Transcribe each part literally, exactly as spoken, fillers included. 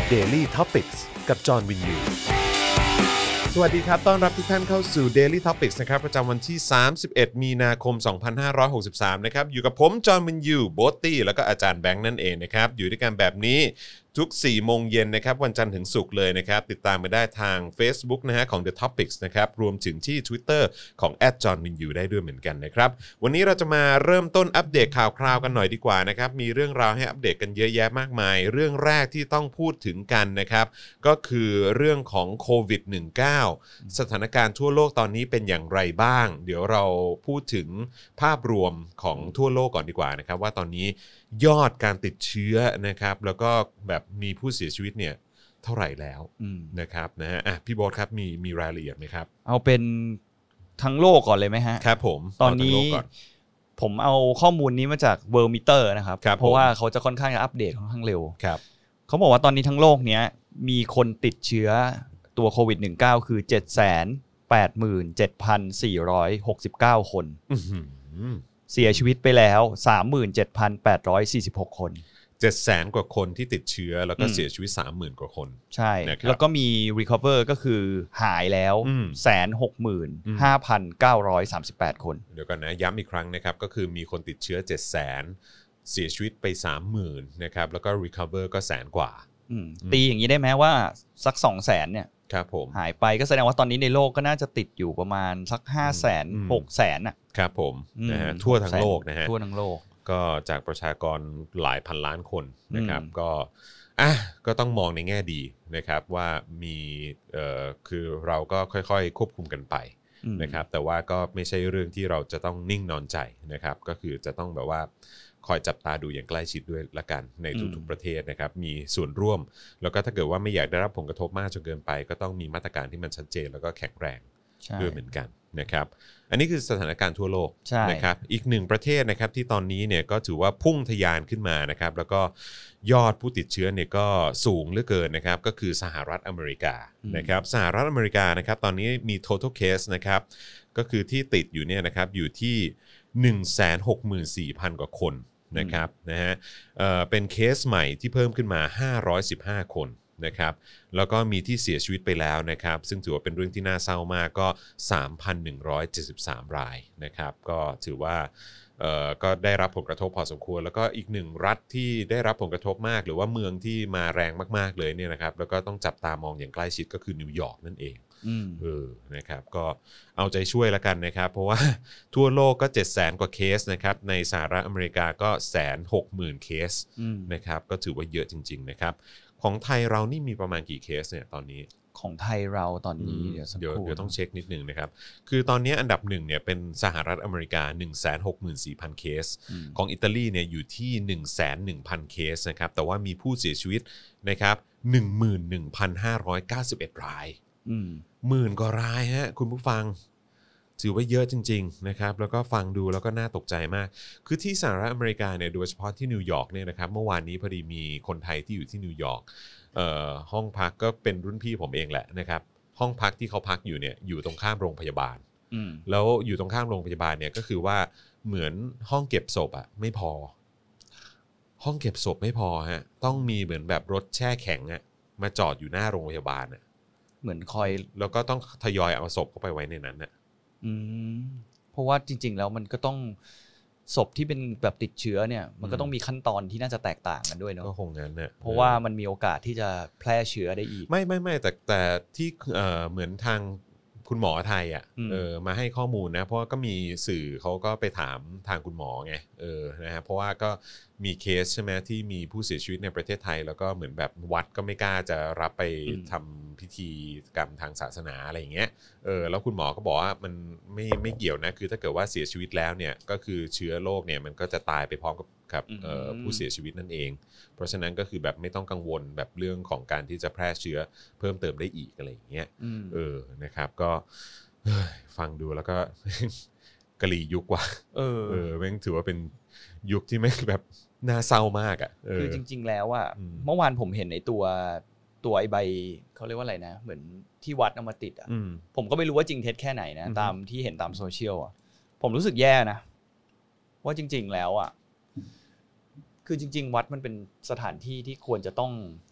Daily Topics กับจอห์นวินยูสวัสดีครับต้อนรับทุกท่านเข้าสู่ Daily Topics นะครับประจำวันที่สามสิบเอ็ดมีนาคมสองพันห้าร้อยหกสิบสามนะครับอยู่กับผมจอห์นวินยูโบทตี้แล้วก็อาจารย์แบงค์นั่นเองนะครับอยู่ด้วยกันแบบนี้ทุกสี่โมงเย็นนะครับวันจันทร์ถึงศุกร์เลยนะครับติดตามไปได้ทาง Facebook นะฮะของ The Topics นะครับรวมถึงที่ Twitter ของ แอท จอห์นวินยู ได้ด้วยเหมือนกันนะครับวันนี้เราจะมาเริ่มต้นอัปเดตข่าวคราวกันหน่อยดีกว่านะครับมีเรื่องราวให้อัปเดตกันเยอะแยะมากมายเรื่องแรกที่ต้องพูดถึงกันนะครับก็คือเรื่องของโควิด สิบเก้า สถานการณ์ทั่วโลกตอนนี้เป็นอย่างไรบ้างเดี๋ยวเราพูดถึงภาพรวมของทั่วโลกก่อนดีกว่านะครับว่าตอนนี้ยอดการติดเชื้อนะครับแล้วก็แบบมีผู้เสียชีวิตเนี่ยเท่าไหร่แล้วนะครับนะฮะอ่ะพี่โบ๊ทครับมีมีรายละเอียดไหมครับเอาเป็นทั้งโลกก่อนเลยไหมฮะครับผมตอนนี้ผมเอาข้อมูลนี้มาจาก World Meter นะครับเพราะว่าเขาจะค่อนข้างจะอัปเดตค่อนข้างเร็วครับเขาบอกว่าตอนนี้ทั้งโลกเนี้ยมีคนติดเชื้อตัวโควิด สิบเก้า คือ เจ็ดแสนแปดหมื่นเจ็ดพันสี่ร้อยหกสิบเก้า คนเสียชีวิตไปแล้ว สามหมื่นเจ็ดพันแปดร้อยสี่สิบหก คนเจ็ดแสนกว่าคนที่ติดเชื้อแล้วก็เสียชีวิต สามหมื่น กว่าคนใช่แล้วก็มี recover ก็คือหายแล้ว หนึ่งแสนหกหมื่นห้าพันเก้าร้อยสามสิบแปด คนเดี๋ยวกันนะย้ำอีกครั้งนะครับก็คือมีคนติดเชื้อ เจ็ดแสน เสียชีวิตไป สามหมื่น นะครับแล้วก็ recover ก็แสนกว่าตีอย่างนี้ได้ไหมว่าสัก สองแสน เนี่ยครับผมหายไปก็แสดงว่าตอนนี้ในโลกก็น่าจะติดอยู่ประมาณสัก ห้าแสน หกแสน น่ะครับผมนะฮะทั่วทั้งโลกนะฮะทั่วทั้งโลกก็จากประชากรหลายพันล้านคนนะครับก็อ่ะก็ต้องมองในแง่ดีนะครับว่ามีเอ่อคือเราก็ค่อยๆควบคุมกันไปนะครับแต่ว่าก็ไม่ใช่เรื่องที่เราจะต้องนิ่งนอนใจนะครับก็คือจะต้องแบบว่าคอยจับตาดูอย่างใกล้ชิดด้วยละกันในทุกๆประเทศนะครับมีส่วนร่วมแล้วก็ถ้าเกิดว่าไม่อยากได้รับผลกระทบมากจนเกินไปก็ต้องมีมาตรการที่มันชัดเจนแล้วก็แข็งแรงด้วยเหมือนกันนะครับอันนี้คือสถานการณ์ทั่วโลกนะครับอีกหนึ่งประเทศนะครับที่ตอนนี้เนี่ยก็ถือว่าพุ่งทะยานขึ้นมานะครับแล้วก็ยอดผู้ติดเชื้อเนี่ยก็สูงเหลือเกินนะครับก็คือสหรัฐอเมริกานะครับสหรัฐอเมริกานะครับตอนนี้มี total case นะครับก็คือที่ติดอยู่เนี่ยนะครับอยู่ที่ หนึ่งแสนหกหมื่นสี่พัน กว่าคนนะครับนะฮะเอ่อเป็นเคสใหม่ที่เพิ่มขึ้นมาห้าร้อยสิบห้าคนนะครับแล้วก็มีที่เสียชีวิตไปแล้วนะครับซึ่งถือว่าเป็นเรื่องที่น่าเศร้ามากก็ สามพันหนึ่งร้อยเจ็ดสิบสาม รายนะครับก็ถือว่าเอ่อก็ได้รับผลกระทบพอสมควรแล้วก็อีกหนึ่งรัฐที่ได้รับผลกระทบมากหรือว่าเมืองที่มาแรงมากๆเลยเนี่ยนะครับแล้วก็ต้องจับตามองอย่างใกล้ชิดก็คือนิวยอร์กนั่นเองเออนะครับก็เอาใจช่วยแล้วกันนะครับเพราะว่าทั่วโลกก็ เจ็ดแสน กว่าเคสนะครับในสหรัฐอเมริกาก็ หนึ่งแสนหกหมื่น เคสนะครับก็ถือว่าเยอะจริงๆนะครับของไทยเรานี่มีประมาณกี่เคสเนี่ยตอนนี้ของไทยเราตอนนี้เดี๋ยวเดี๋ยวเดี๋ยวต้องเช็คนิดนึงนะครับคือตอนนี้อันดับหนึ่งเนี่ยเป็นสหรัฐอเมริกา หนึ่งแสนหกหมื่นสี่พัน เคสของอิตาลีเนี่ยอยู่ที่ หนึ่งแสนหนึ่งพัน เคสนะครับแต่ว่ามีผู้เสียชีวิตนะครับ หนึ่งหมื่นหนึ่งพันห้าร้อยเก้าสิบเอ็ด รายหมื่นกว่ารายฮะคุณผู้ฟังถือว่าเยอะจริงๆนะครับแล้วก็ฟังดูแล้วก็น่าตกใจมากคือที่สหรัฐอเมริกาเนี่ยโดยเฉพาะที่นิวยอร์กเนี่ยนะครับเมื่อวานนี้พอดีมีคนไทยที่อยู่ที่นิวยอร์กเอ่อห้องพักก็เป็นรุ่นพี่ผมเองแหละนะครับห้องพักที่เขาพักอยู่เนี่ยอยู่ตรงข้ามโรงพยาบาลแล้วอยู่ตรงข้ามโรงพยาบาลเนี่ยก็คือว่าเหมือนห้องเก็บศพอะไม่พอห้องเก็บศพไม่พอฮะต้องมีเหมือนแบบรถแช่แข็งอะมาจอดอยู่หน้าโรงพยาบาลอะเหมือนคอยแล้วก็ต้องทยอยเอาศพเข้าไปไว้ในนั้นอะอืมเพราะว่าจริงๆแล้วมันก็ต้องศพที่เป็นแบบติดเชื้อเนี่ยมันก็ต้องมีขั้นตอนที่น่าจะแตกต่างกันด้วยเนาะก็คงงั้นนะเพราะว่ามันมีโอกาสที่จะแพร่เชื้อได้อีกไม่ไม่ไม่แต่แต่ที่เอ่อเหมือนทางคุณหมอไทยอ่ะเออมาให้ข้อมูลนะเพราะว่าก็มีสื่อเขาก็ไปถามทางคุณหมอไงเออนะฮะเพราะว่าก็มีเคสใช่ไหมที่มีผู้เสียชีวิตในประเทศไทยแล้วก็เหมือนแบบวัดก็ไม่กล้าจะรับไปทำพิธีกรรมทางศาสนาอะไรอย่างเงี้ยเออแล้วคุณหมอก็บอกว่ามันไม่ไม่เกี่ยวนะคือถ้าเกิดว่าเสียชีวิตแล้วเนี่ยก็คือเชื้อโรคเนี่ยมันก็จะตายไปพร้อมกับกับผู้เสียชีวิตนั่นเองเพราะฉะนั้นก็คือแบบไม่ต้องกังวลแบบเรื่องของการที่จะแพร่เชื้อเพิ่มเติมได้อีกอะไรอย่างเงี้ยเออนะครับก็ฟังดูแล้วก็กะหรี่ยุคว่ะเออเออแม่งถือว่าเป็นยุคที่แม่งแบบน่าเศร้ามากอ่ะคือจริงๆแล้วอ่ะเมื่อวานผมเห็นในตัวตัวไอใบเขาเรียกว่าอะไรนะเหมือนที่วัดเอามาติดอ่ะผมก็ไม่รู้ว่าจริงเท็จแค่ไหนนะตามที่เห็นตามโซเชียลอ่ะผมรู้สึกแย่นะว่าจริงๆแล้วอ่ะคือจริงๆวัดมันเป็นสถานที่ที่ควรจะต้อง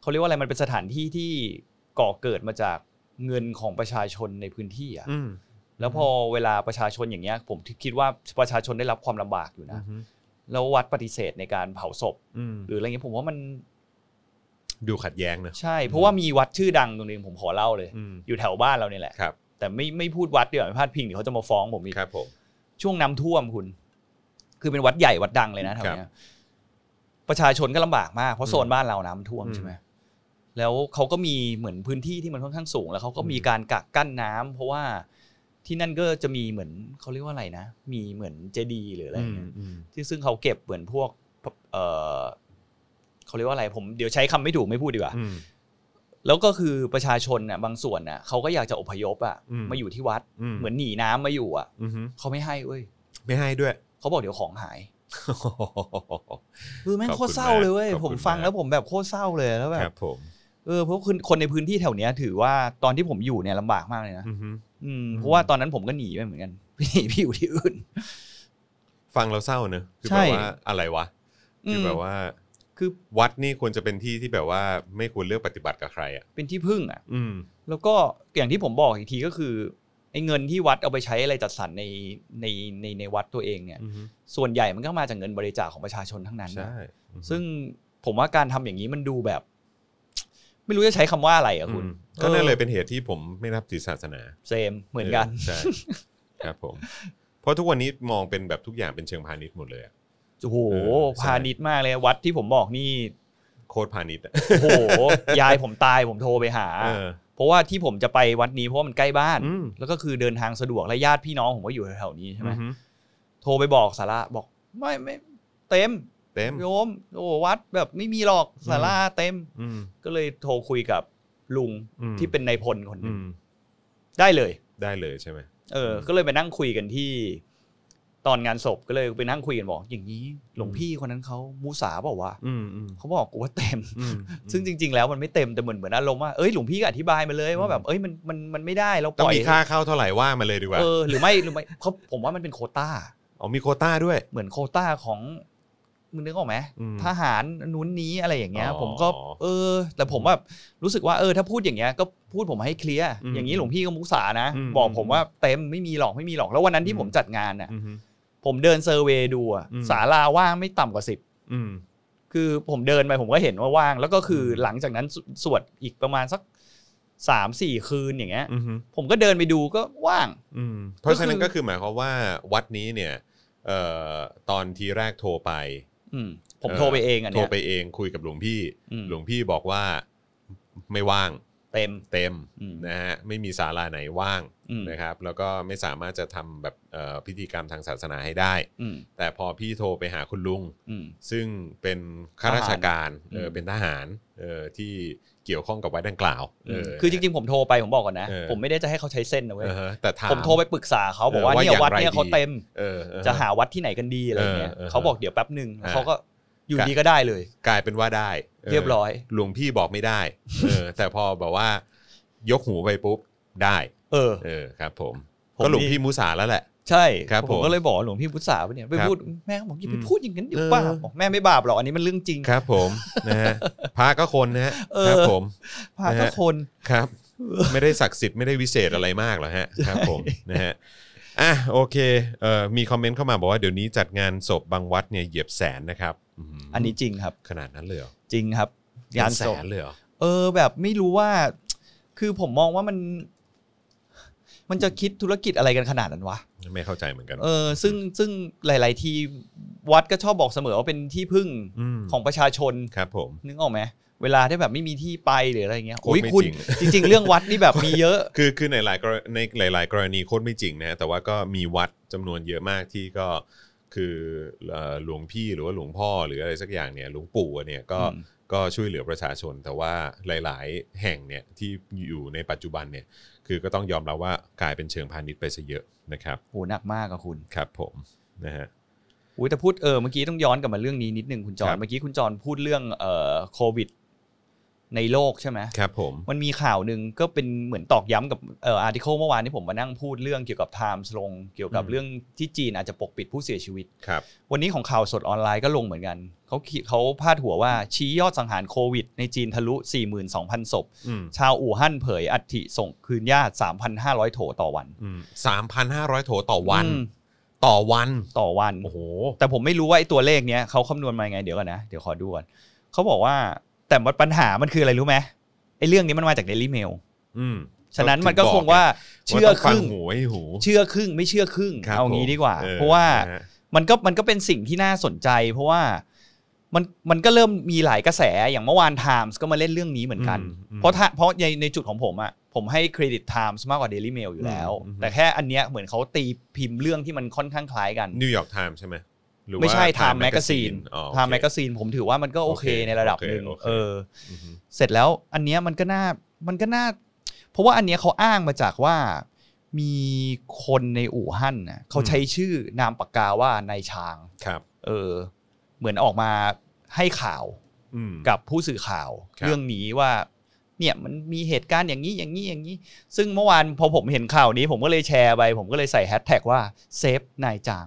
เขาเรียกว่าอะไรมันเป็นสถานที่ที่ก่อเกิดมาจากเงินของประชาชนในพื้นที่อ่ะแล้วพอเวลาประชาชนอย่างเงี้ยผมคิดว่าประชาชนได้รับความลำบากอยู่นะแล้ววัดปฏิเสธในการเผาศพหรืออะไรเงี้ยผมว่ามันดูขัดแย้งนะใช่เพราะว่ามีวัดชื่อดังตรงนึงผมขอเล่าเลยอยู่แถวบ้านเราเนี่ยแหละแต่ไม่ไม่พูดวัดเดี๋ยวไม่พลาดพิงเดี๋ยวเขาจะมาฟ้องผมอีกครับผมช่วงน้ำท่วมคุณคือเป็นวัดใหญ่วัดดังเลยนะแถวเนี้ยประชาชนก็ลำบากมากเพราะโซนบ้านเราน้ำท่วมใช่ไหมแล้วเขาก็มีเหมือนพื้นที่ที่มันค่อนข้างสูงแล้วเขาก็มีการกักกั้นน้ำเพราะว่าที่นั่นก็จะมีเหมือนเขาเรียกว่าอะไรนะมีเหมือนเจดีย์หรืออะไรเงี้ยที่ซึ่งเขาเก็บเหมือนพวกเออเขาเรียกว่าอะไรผมเดี๋ยวใช้คำไม่ถูกไม่พูดดีกว่าแล้วก็คือประชาชนน่ะบางส่วนน่ะเขาก็อยากจะอพยพอ่ะมาอยู่ที่วัดเหมือนหนีน้ำมาอยู่อ่ะเขาไม่ให้เว้ยไม่ให้ด้วยเขาบอกเดี๋ยวของหายคือแม่งโคตรเศร้าเลยเว้ยผมฟังแล้วผมแบบโคตรเศร้าเลยแล้วแบบเออเพราะคนในพื้นที่แถวเนี้ยถือว่าตอนที่ผมอยู่เนี่ยลำบากมากเลยนะอืมเพราะว่าตอนนั้นผมก็หนีไปเหมือนกันพี่หนีพี่อยู่ที่อื่นฟังแล้วเศร้าเนอะคือแบบว่าอะไรวะคือแบบว่าคือวัดนี่ควรจะเป็นที่ที่แบบว่าไม่ควรเลือกปฏิบัติกับใครอ่ะเป็นที่พึ่งอ่ะแล้วก็อย่างที่ผมบอกอีกทีก็คือไอ้เงินที่วัดเอาไปใช้อะไรจัดสรรในในในในวัดตัวเองเนี่ยส่วนใหญ่มันก็มาจากเงินบริจาคของประชาชนทั้งนั้นนะซึ่งผมว่าการทำอย่างนี้มันดูแบบไม่รู้จะใช้คำว่าอะไรอ่ะคุณก็นั่นเลยเป็นเหตุที่ผมไม่นับถือศาสนาเซมเหมือนกันใช่ครับผมเพราะทุกวันนี้มองเป็นแบบทุกอย่างเป็นเชิงพาณิชย์หมดเลยอ่ะโอ้โหพาณิชย์มากเลยวัดที่ผมบอกนี่โคตรพาณิชย์โอ้โหยายผมตายผมโทรไปหาเพราะว่าที่ผมจะไปวัดนี้เพราะว่ามันใกล้บ้านแล้วก็คือเดินทางสะดวกและญาติพี่น้องผมก็อยู่แถวๆนี้ใช่ไหมโทรไปบอกศาลาบอกไม่ไม่เต็มเต็มโยมโอ้วัดแบบไม่มีหรอกศาลาเต็มก็เลยโทรคุยกับลุงที่เป็นนายพลคนนึงได้เลยได้เลยใช่ไหมเออก็เลยไปนั่งคุยกันที่ตอนงานศพก็เลยไปนั่งคุยกันบอกอย่างนี้หลวงพี่คนนั้นเขามุสาบอกว่าเขาบอกกูว่าเต็มซึ่งจริงๆแล้วมันไม่เต็มแต่เหมือนเหมือนอารมณ์ว่าเอ้ยหลวงพี่ก็อธิบายมาเลยว่าแบบเอ้ยมันมันมันไม่ได้เราปล่อยต้องมีค่าเข้าเท่าไหร่ว่ามาเลยดีกว่าเออหรือไม่หรือไม่เขาผมว่ามันเป็นโควต้าอ๋อมีโควต้าด้วยเหมือนโควต้าของมึงนึกออกไหมทหารนู้นนี้อะไรอย่างเงี้ยผมก็เออแต่ผมแบบรู้สึกว่าเออถ้าพูดอย่างเงี้ยก็พูดผมให้เคลียร์อย่างนี้หลวงพี่ก็มุสานะบอกผมว่าเต็มไม่มีหรอกไม่มีหรอกแล้ววันนั้นที่ผมจัดงานน่ะผมเดินเซอร์เวย์ดูอ่ะศาลาว่างไม่ต่ำกว่าสิบคือผมเดินไปผมก็เห็นว่าว่างแล้วก็คือหลังจากนั้นสวดอีกประมาณสักสามสี่คืนอย่างเงี้ยผมก็เดินไปดูก็ว่างเพราะฉะนั้นก็คือหมายความว่าวัดนี้เนี่ยเอ่อตอนทีแรกโทรไปผมโทรไปเองอ่ะเนี่ยโทรไปเองคุยกับหลวงพี่หลวงพี่บอกว่าไม่ว่างเต็มเต็มนะฮะไม่มีศาลาไหนว่างนะครับแล้วก็ไม่สามารถจะทำแบบพิธีกรรมทางศาสนาให้ได้แต่พอพี่โทรไปหาคุณลุงซึ่งเป็นข้าราชการเออเป็นทหารเออที่เกี่ยวข้องกับวัดดังกล่าวคือจริงๆผมโทรไปผมบอกก่อนนะผมไม่ได้จะให้เขาใช้เส้นนะเว้ยแต่ผมโทรไปปรึกษาเขาบอกว่าเนี่ยวัดเนี่ยเขาเต็มจะหาวัดที่ไหนกันดีอะไรเงี้ยเขาบอกเดี๋ยวแป๊บนึงเขาก็อยู่ดีก็ได้เลยกลายเป็นว่าได้เรียบร้อยหลวงพี่บอกไม่ได้เออแต่พอแบบว่ายกหูไปปุ๊บได้เออเออครับผมก็หลวงพี่มุสาแล้วแหละใช่ครับผมก็เลยบอกหลวงพี่มุสาเนี่ยไปพูดแม่บอกอย่าไปพูดอย่างนั้นดิป้าบอกแม่ไม่บาปหรอกอันนี้มันเรื่องจริงครับผมนะฮะพระก็คนนะฮะครับผมพระก็คนครับไม่ได้ศักดิ์สิทธิ์ไม่ได้วิเศษอะไรมากหรอกฮะครับผมนะฮะอ่ะโอเคเอ่อมีคอมเมนต์เข้ามาบอกว่าเดี๋ยวนี้จัดงานศพบางวัดเนี่ยเหยียบแสนนะครับอันนี้จริงครับขนาดนั้นเลยเหรอจริงครับงานแสนเลยเหรอเออแบบไม่รู้ว่าคือผมมองว่ามันมันจะคิดธุรกิจอะไรกันขนาดนั้นวะไม่เข้าใจเหมือนกันเออซึ่งซึ่งหลายๆทีวัดก็ชอบบอกเสมอว่าเป็นที่พึ่งของประชาชนครับผมนึกออกไหมเวลาที่แบบไม่มีที่ไปหรืออะไรเงี้ยโอ้ยคุณจริงๆเรื่องวัดนี่แบบมีเยอะคือคือในหลายในหลายๆกรณีโคตรไม่จริงนะแต่ว่าก็มีวัดจำนวนเยอะมากที่ก็คือหลวงพี่หรือว่าหลวงพ่อหรืออะไรสักอย่างเนี่ยหลวงปู่เนี่ยก็ก็ช่วยเหลือประชาชนแต่ว่าหลายๆแห่งเนี่ยที่อยู่ในปัจจุบันเนี่ยคือก็ต้องยอมรับว่ากลายเป็นเชิงพาณิชย์ไปซะเยอะนะครับโหหนักมากอะคุณครับผมนะฮะอุ้ยแต่พูดเออเมื่อกี้ต้องย้อนกลับมาเรื่องนี้นิดนึงคุณจอนเมื่อกี้คุณจอนพูดเรื่องเอ่อโควิดในโลกใช่ไหมครับผมมันมีข่าวหนึ่งก็เป็นเหมือนตอกย้ำกับเอ่ออาร์ติเคิลเมื่อวานที่ผมมานั่งพูดเรื่องเกี่ยวกับ Times ลงเกี่ยวกับเรื่องที่จีนอาจจะปกปิดผู้เสียชีวิตครับวันนี้ของข่าวสดออนไลน์ก็ลงเหมือนกันเขาเขาพาดหัวว่าชี้ยอดสังหารโควิดในจีนทะลุ สี่หมื่นสองพัน ศพชาวอู่ฮั่นเผยอัฐิส่งคืนญาติ สามพันห้าร้อย โถต่อวันสามพันห้าร้อย โถต่อวันต่อวันต่อวันโอ้โหแต่ผมไม่รู้ว่าไอ้ตัวเลขเนี้ยเขาคำนวณมาไงเดี๋ยวก่อนนะเดี๋ยวขอดูก่อนเขาบอกว่าแต่ปัญหามันคืออะไรรู้ไหมไอ้เรื่องนี้มันมาจาก Daily Mail อืมฉะนั้นมันก็คงว่าเชื่อครึ่งหูให้หูเชื่อครึ่งไม่เชื่อครึ่งเอางี้ดีกว่าเพราะว่ามันก็มันก็เป็นสิ่งที่น่าสนใจเพราะว่ามันมันก็เริ่มมีหลายกระแสอย่างเมื่อวาน Times ก็มาเล่นเรื่องนี้เหมือนกันเพราะเพราะในในจุดของผมอ่ะผมให้เครดิต Times มากกว่า Daily Mail อยู่แล้วแต่แค่อันเนี้ยเหมือนเขาตีพิมพ์เรื่องที่มันค่อนข้างคล้ายกัน New York Times ใช่ไหมไม่ใช่ Time Magazine Time Magazine ผมถือว่ามันก็โอเคในระดับนึงเออเสร็จแล้วอันเนี้ยมันก็น่ามันก็น่าเพราะว่าอันเนี้ยเขาอ้างมาจากว่ามีคนในอู่ฮั่นน่ะเขาใช้ชื่อนามปากกาว่านายช้างครับเออเหมือนออกมาให้ข่าวกับผู้สื่อข่าวเรื่องนี้ว่าเนี่ยมันมีเหตุการณ์อย่างนี้อย่างนี้อย่างนี้ซึ่งเมื่อวานพอผมเห็นข่าวนี้ผมก็เลยแชร์ไปผมก็เลยใส่แฮชแท็กว่าเซฟนายจาง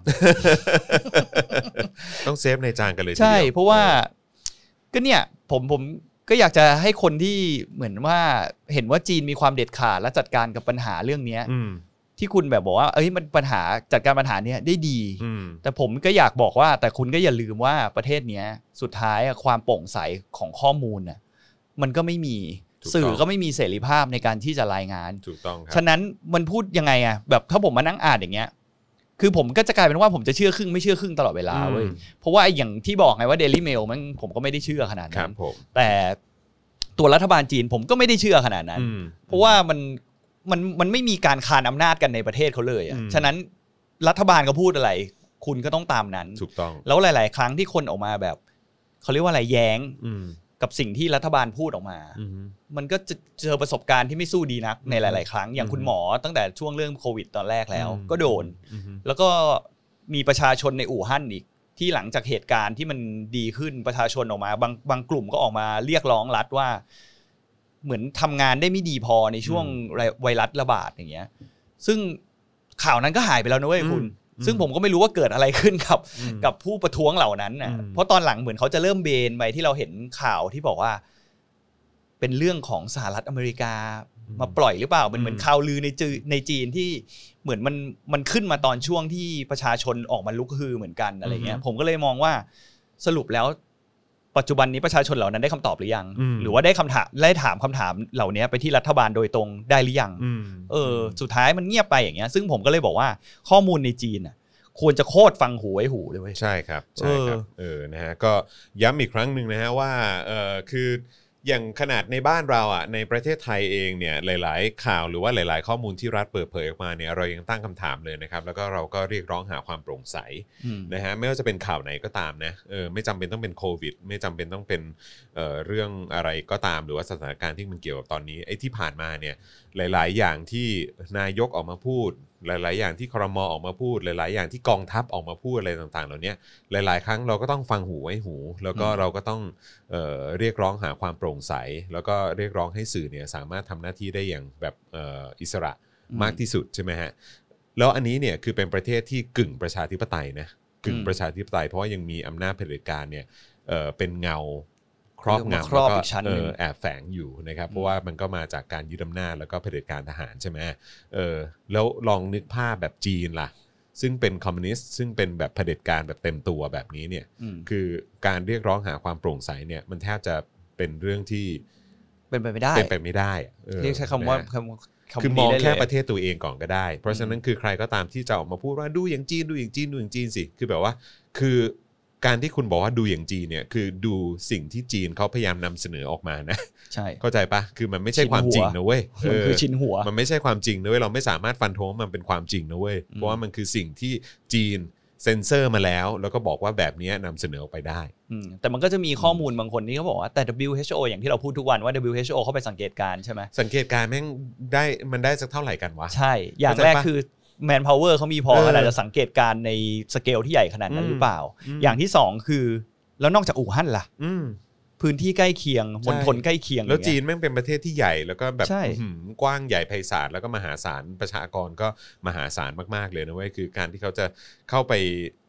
ต้องเซฟนายจางกันเลยใช่เพราะว่าก็เนี่ยผมผมก็อยากจะให้คนที่เหมือนว่าเห็นว่าจีนมีความเด็ดขาดและจัดการกับปัญหาเรื่องนี้ที่คุณแบบบอกว่าเอ้ยมันปัญหาจัดการปัญหาเนี้ยได้ดีแต่ผมก็อยากบอกว่าแต่คุณก็อย่าลืมว่าประเทศเนี้ยสุดท้ายความโปร่งใสของข้อมูลน่ะมันก็ไม่มีสื่อก็ไม่มีเสรีภาพในการที่จะรายงานถูกต้องครับฉะนั้นมันพูดยังไงอ่ะแบบถ้าผมมานั่งอ่านอย่างเงี้ยคือผมก็จะกลายเป็นว่าผมจะเชื่อครึ่งไม่เชื่อครึ่งตลอดเวลาเว้ยเพราะว่าอย่างที่บอกไงว่า Daily Mail มันผมก็ไม่ได้เชื่อขนาดนั้นแต่ตัวรัฐบาลจีนผมก็ไม่ได้เชื่อขนาดนั้นเพราะว่ามันมันมันไม่มีการคานอำนาจกันในประเทศเขาเลยอ่ะฉะนั้นรัฐบาลก็พูดอะไรคุณก็ต้องตามนั้นถูกต้องแล้วหลายๆครั้งที่คนออกมาแบบเขาเรียกว่าอะไรแย้งกับสิ่งที่รัฐบาลพูดออกมามันก็จะเจอประสบการณ์ที่ไม่สู้ดีนักในหลายๆครั้งอย่างคุณหมอตั้งแต่ช่วงเรื่องโควิดตอนแรกแล้วก็โดนแล้วก็มีประชาชนในอู่ฮั่นอีกที่หลังจากเหตุการณ์ที่มันดีขึ้นประชาชนออกมาบางบางกลุ่มก็ออกมาเรียกร้องรัฐว่าเหมือนทำงานได้ไม่ดีพอในช่วงไวรัสระบาดอย่างเงี้ยซึ่งข่าวนั้นก็หายไปแล้วนะเว้ยคุณซึ่งผมก็ไม่รู้ว่าเกิดอะไรขึ้นกับกับผู้ประท้วงเหล่านั้นน่ะเพราะตอนหลังเหมือนเขาจะเริ่มเบนไปที่เราเห็นข่าวที่บอกว่าเป็นเรื่องของสหรัฐอเมริกามาปล่อยหรือเปล่ามันเหมือนข่าวลือในจีนในจีนที่เหมือนมันมันขึ้นมาตอนช่วงที่ประชาชนออกมาลุกฮือเหมือนกันอะไรเงี้ยผมก็เลยมองว่าสรุปแล้วปัจจุบันนี้ประชาชนเหล่านั้นได้คำตอบหรือยังหรือว่าได้คำถามได้ถามคำถามเหล่านี้ไปที่รัฐบาลโดยตรงได้หรือยังเออสุดท้ายมันเงียบไปอย่างเงี้ยซึ่งผมก็เลยบอกว่าข้อมูลในจีนน่ะควรจะโคตรฟังหูไว้หูเลยเว้ยใช่ครับใช่ครับเออนะฮะก็ย้ำอีกครั้งนึงนะฮะว่าเออคืออย่างขนาดในบ้านเราอ่ะในประเทศไทยเองเนี่ยหลายๆข่าวหรือว่าหลายๆข้อมูลที่รัฐเปิดเผยออกมาเนี่ยเรายังตั้งคำถามเลยนะครับแล้วก็เราก็เรียกร้องหาความโปร่งใสนะฮะไม่ว่าจะเป็นข่าวไหนก็ตามนะเออไม่จำเป็นต้องเป็นโควิดไม่จำเป็นต้องเป็นเอ่อเรื่องอะไรก็ตามหรือว่าสถานการณ์ที่มันเกี่ยวกับตอนนี้ไอ้ที่ผ่านมาเนี่ยหลายๆอย่างที่นายกออกมาพูดหลายๆอย่างที่ครม.ออกมาพูดหลายๆอย่างที่กองทัพออกมาพูดอะไรต่างๆเหล่านี้หลายๆครั้งเราก็ต้องฟังหูไว้หูแล้วก็เราก็ต้องเอ่อเรียกร้องหาความโปร่งใสแล้วก็เรียกร้องให้สื่อเนี่ยสามารถทำหน้าที่ได้อย่างแบบเอ่ออิสระมากที่สุดใช่ไหมฮะแล้วอันนี้เนี่ยคือเป็นประเทศที่กึ่งประชาธิปไตยนะกึ่งประชาธิปไตยเพราะว่ายังมีอำนาจเผด็จการเนี่ยเอ่อเป็นเงาครอบงำแล้วก็แอบแฝงอยู่นะครับเพราะว่ามันก็มาจากการยึดอำนาจแล้วก็เผด็จการทหารใช่ไหมเออแล้วลองนึกภาพแบบจีนล่ะซึ่งเป็นคอมมิวนิสต์ซึ่งเป็นแบบเผด็จการแบบเต็มตัวแบบนี้เนี่ยคือการเรียกร้องหาความโปร่งใสเนี่ยมันแทบจะเป็นเรื่องที่เป็นไปไม่ได้เป็นไปไม่ได้เรียกใช้คำว่าคือมองแค่ประเทศตัวเองก่อนก็ได้เพราะฉะนั้นคือใครก็ตามที่จะออกมาพูดว่าดูอย่างจีนดูอย่างจีนดูอย่างจีนสิคือแบบว่าคือการที่คุณบอกว่าดูอย่างจีนเนี่ยคือดูสิ่งที่จีนเขาพยายามนำเสนอออกมานะใช่เข้าใจปะคือมันไม่ใช่ความจริงนะเว้ยมันคือชินหัวมันไม่ใช่ความจริงนะเว้ยเราไม่สามารถฟันธงว่ามันเป็นความจริงนะเว้ยเพราะว่ามันคือสิ่งที่จีนเซ็นเซอร์มาแล้วแล้วก็บอกว่าแบบนี้นำเสนอออกไปได้แต่มันก็จะมีข้อมูลบางคนที่เขาบอกว่าแต่ ดับเบิลยู เอช โอ อย่างที่เราพูดทุกวันว่า ดับเบิลยู เอช โอ เข้าไปสังเกตการใช่ไหมสังเกตการแม่งได้มันได้สักเท่าไหร่กันวะใช่อย่างแรกคือแมนพาวเวอร์เขามีพอขนาดจะสังเกตการในสเกลที่ใหญ่ขนาดนั้นหรือเปล่าอย่างที่สองคือแล้วนอกจากอู่ฮั่นล่ะพื้นที่ใกล้เคียงมณฑลใกล้เคียงแล้วจีนแม่งเป็นประเทศที่ใหญ่แล้วก็แบบกว้างใหญ่ไพศาลแล้วก็มหาศาลประชากรก็มหาศาลมากๆเลยนะเว้ยคือการที่เขาจะเข้าไป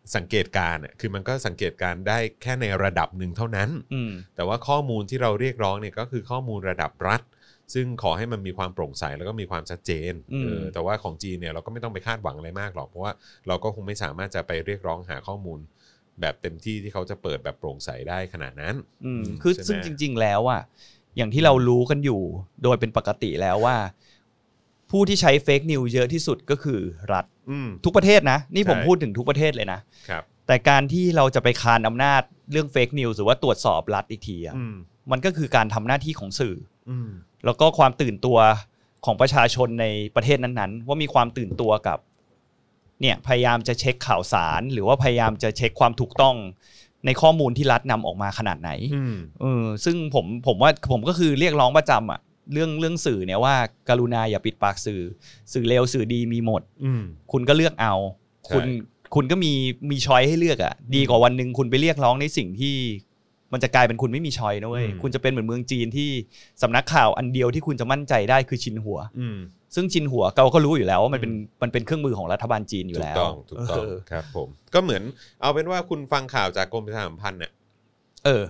สังเกตการณ์อ่ะคือมันก็สังเกตการณ์ได้แค่ในระดับหนึ่งเท่านั้นแต่ว่าข้อมูลที่เราเรียกร้องเนี่ยก็คือข้อมูลระดับรัฐซึ่งขอให้มันมีความโปร่งใสแล้วก็มีความชัดเจนเออแต่ว่าของจีนเนี่ยเราก็ไม่ต้องไปคาดหวังอะไรมากหรอกเพราะว่าเราก็คงไม่สามารถจะไปเรียกร้องหาข้อมูลแบบเต็มที่ที่เขาจะเปิดแบบโปร่งใสได้ขนาดนั้นคือซึ่งจริงๆแล้วอ่ะอย่างที่เรารู้กันอยู่โดยเป็นปกติแล้วว่าผู้ที่ใช้เฟกนิวเยอะที่สุดก็คือรัฐทุกประเทศนะนี่ผมพูดถึงทุกประเทศเลยนะครับแต่การที่เราจะไปคานอำนาจเรื่องเฟกนิวหรือว่าตรวจสอบรัฐอีกทีอ่ะมันก็คือการทำหน้าที่ของสื่อแล้วก็ความตื่นตัวของประชาชนในประเทศนั้นๆว่ามีความตื่นตัวกับเนี่ยพยายามจะเช็คข่าวสารหรือว่าพยายามจะเช็คความถูกต้องในข้อมูลที่รัฐนำออกมาขนาดไหนเออซึ่งผมผมว่าผมก็คือเรียกร้องประจำอ่ะเรื่องเรื่องสื่อเนี่ยว่ากรุณาอย่าปิดปากสื่อสื่อเลวสื่อดีมีหมดคุณก็เลือกเอาคุณคุณก็มีมีช้อยให้เลือกอ่ะดีกว่าวันนึงคุณไปเรียกร้องในสิ่งที่มันจะกลายเป็นคุณไม่มีช้อยนะเว้ยคุณจะเป็นเหมือนเมืองจีนที่สำนักข่าวอันเดียวที่คุณจะมั่นใจได้คือชินหัวซึ่งชินหัวเราก็รู้อยู่แล้วว่ามันเป็นมันเป็นเครื่องมือของรัฐบาลจีนอยู่แล้วถูกต้องถูกต้องครับผมก็เหมือนเอาเป็นว่าคุณฟังข่าวจากกรมประชาสัมพันธ์เนี่ยเออ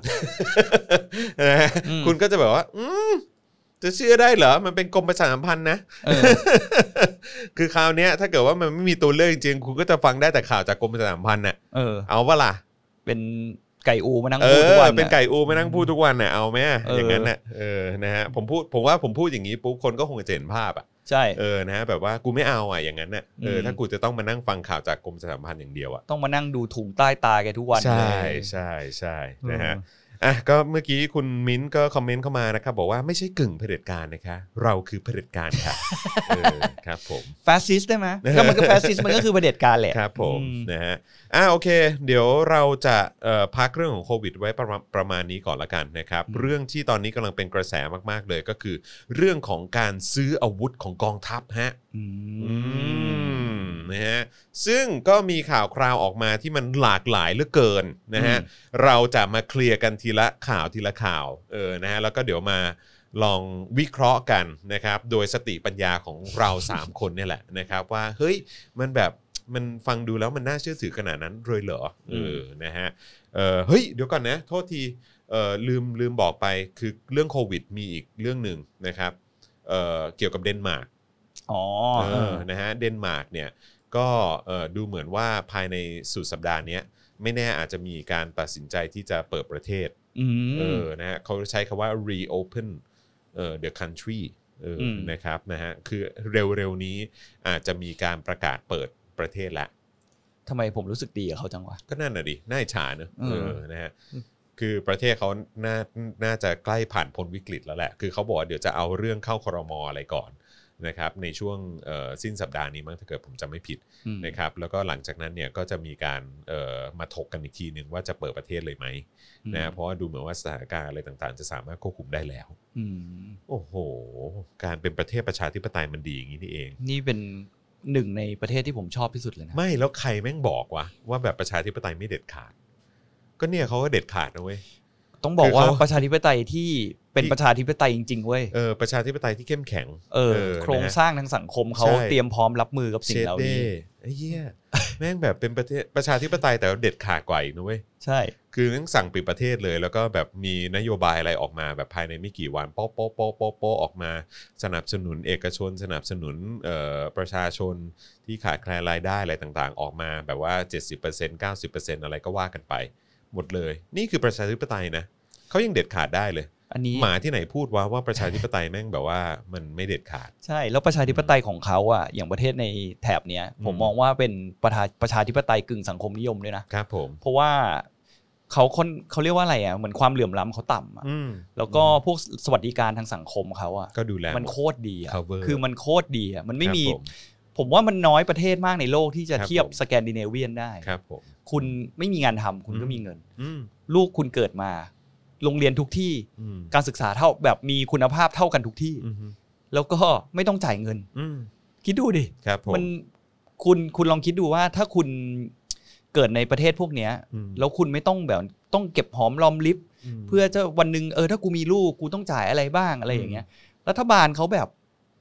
คุณก็จะแบบว่าอืมจะเชื่อได้เหรอมันเป็นกรมประชาสัมพันธ์นะคือคราวนี้ถ้าเกิดว่ามันไม่มีตัวเลือกจริงๆคุณก็จะฟังได้แต่ข่าวจากกรมประชาสัมพันธ์น่ะเออเอาป่ะล่ะเป็นไก่อูมานั่งพูดทุกวันเป็นไก่อูมานั่งพูดทุกวันน่ะเอาไหมอย่างนั้นน่ะเออนะฮะผมพูดผมว่าผมพูดอย่างนี้ปุ๊บคนก็คงจะเห็นภาพอ่ะใช่เออนะฮะแบบว่ากูไม่เอาอ่ะอย่างนั้นน่ะเออถ้ากูจะต้องมานั่งฟังข่าวจากกรมประชาสัมพันธ์อย่างเดียวอ่ะต้องมานั่งดูถุงใต้ตาแกทุกวันใช่ใช่ใช่นะฮะอ่ะก็เมื่อกี้คุณมิ้นก็คอมเมนต์เข้ามานะครับบอกว่าไม่ใช่กึ่งเผด็จการนะคะเราคือเผด็จการค่ะเออครับผมแฟสซิสต์ได้ไหมก็มันก็แฟสซิสต์มันก็คือเผด็จการแหละครับผมนะฮะอ่ะโอเคเดี๋ยวเราจะเอ่อพักเรื่องของโควิดไว้ประมาณประมาณนี้ก่อนละกันนะครับเรื่องที่ตอนนี้กำลังเป็นกระแสมากๆเลยก็คือเรื่องของการซื้ออาวุธของกองทัพฮะอืมนะฮะซึ่งก็มีข่าวคราวออกมาที่มันหลากหลายเหลือเกินนะฮะเราจะมาเคลียร์กันทีละข่าวทีละข่าวเออนะฮะแล้วก็เดี๋ยวมาลองวิเคราะห์กันนะครับโดยสติปัญญาของเราสามคนนี่แหละนะครับว่าเฮ้ยมันแบบมันฟังดูแล้วมันน่าเชื่อถือขนาดนั้นเลยเหรอเออนะฮะเออเฮ้ยเดี๋ยวก่อนนะโทษทีเออลืมลืมบอกไปคือเรื่องโควิดมีอีกเรื่องนึงนะครับเออเกี่ยวกับเดนมาร์กอ๋อเออนะฮะเดนมาร์กเนี่ยก็เออดูเหมือนว่าภายในสุดสัปดาห์นี้ไม่แน่อาจจะมีการตัดสินใจที่จะเปิดประเทศเออนะฮะเขาใช้คำว่า reopen เอ่อ the country เออนะครับนะฮะคือเร็วๆนี้อาจจะมีการประกาศเปิดประเทศแล้วทำไมผมรู้สึกดีกับเขาจังวะก็นั่นน่ะดิน่าอิจฉาเนอะเออนะฮะคือประเทศเขาน่าน่าจะใกล้ผ่านพ้นวิกฤตแล้วแหละคือเขาบอกว่าเดี๋ยวจะเอาเรื่องเข้าครม.อะไรก่อนนะครับในช่วงสิ้นสัปดาห์นี้มั้งถ้าเกิดผมจำไม่ผิดนะครับแล้วก็หลังจากนั้นเนี่ยก็จะมีการมาถกกันอีกทีนึงว่าจะเปิดประเทศเลยไหมนะเพราะว่าดูเหมือนว่าสถานการณ์อะไรต่างๆจะสามารถควบคุมได้แล้วโอ้โหการเป็นประเทศประชาธิปไตยมันดีอย่างนี้นี่เองนี่เป็นหนึ่งในประเทศที่ผมชอบที่สุดเลยนะไม่แล้วใครแม่งบอกวะว่าแบบประชาธิปไตยไม่เด็ดขาดก็เนี่ยเขาก็เด็ดขาดนะเว้ยต้องบอกว่าประชาธิปไตยที่เป็นประชาธิปไตยจริงๆเว้ยเออประชาธิปไตยที่เข้มแข็งเออโครงสร้างทางสังคมเขาเตรียมพร้อมรับมือกับสิ่งเหล่านี้ไอ้เหี้ยแม่งแบบเป็นประเทศประชาธิปไตยแต่เด็ดขาดกว่าอีกนะเว้ยใช่คืองั้นสั่งปิดประเทศเลยแล้วก็แบบมีนโยบายอะไรออกมาแบบภายในไม่กี่วันโป๊ะโป๊ะโป๊ะโป๊ะโป๊ะออกมาสนับสนุนเอกชนสนับสนุนเอ่อประชาชนที่ขาดแคลนรายได้อะไรต่างๆออกมาแบบว่า เจ็ดสิบเปอร์เซ็นต์ เก้าสิบเปอร์เซ็นต์ อะไรก็ว่ากันไปหมดเลยนี่คือประชาธิปไตยนะเขายังเด็ดขาดได้เลยอันนี้หมาที่ไหนพูดว่าว่าประชาธิปไตยแม่งแบบว่ามันไม่เด็ดขาดใช่แล้วประชาธิปไตยของเขาอ่ะอย่างประเทศในแถบเนี้ยผมมองว่าเป็นประชาประชาธิปไตยกึ่งสังคมนิยมด้วยนะครับผมเพราะว่าเขาคนเขาเรียกว่าอะไรอ่ะเหมือนความเหลื่อมล้ำเขาต่ำอ่ะแล้วก็พวกสวัสดิการทางสังคมเขาอ่ะก็ดูแลมันโคตรดีอ่ะคือมันโคตรดีอ่ะมันไม่มีผมว่ามันน้อยประเทศมากในโลกที่จะเทียบสแกนดิเนเวียนได้ครับผมคุณไม่มีงานทำคุณก็มีเงินลูกคุณเกิดมาโรงเรียนทุกที่การศึกษาเท่าแบบมีคุณภาพเท่ากันทุกที่แล้วก็ไม่ต้องจ่ายเงินคิดดูดิมันคุณคุณลองคิดดูว่าถ้าคุณเกิดในประเทศพวกเนี้ยแล้วคุณไม่ต้องแบบต้องเก็บหอมรอมริบเพื่อจะวันนึงเออถ้ากูมีลูกกูต้องจ่ายอะไรบ้างอะไรอย่างเงี้ยรัฐบาลเขาแบบ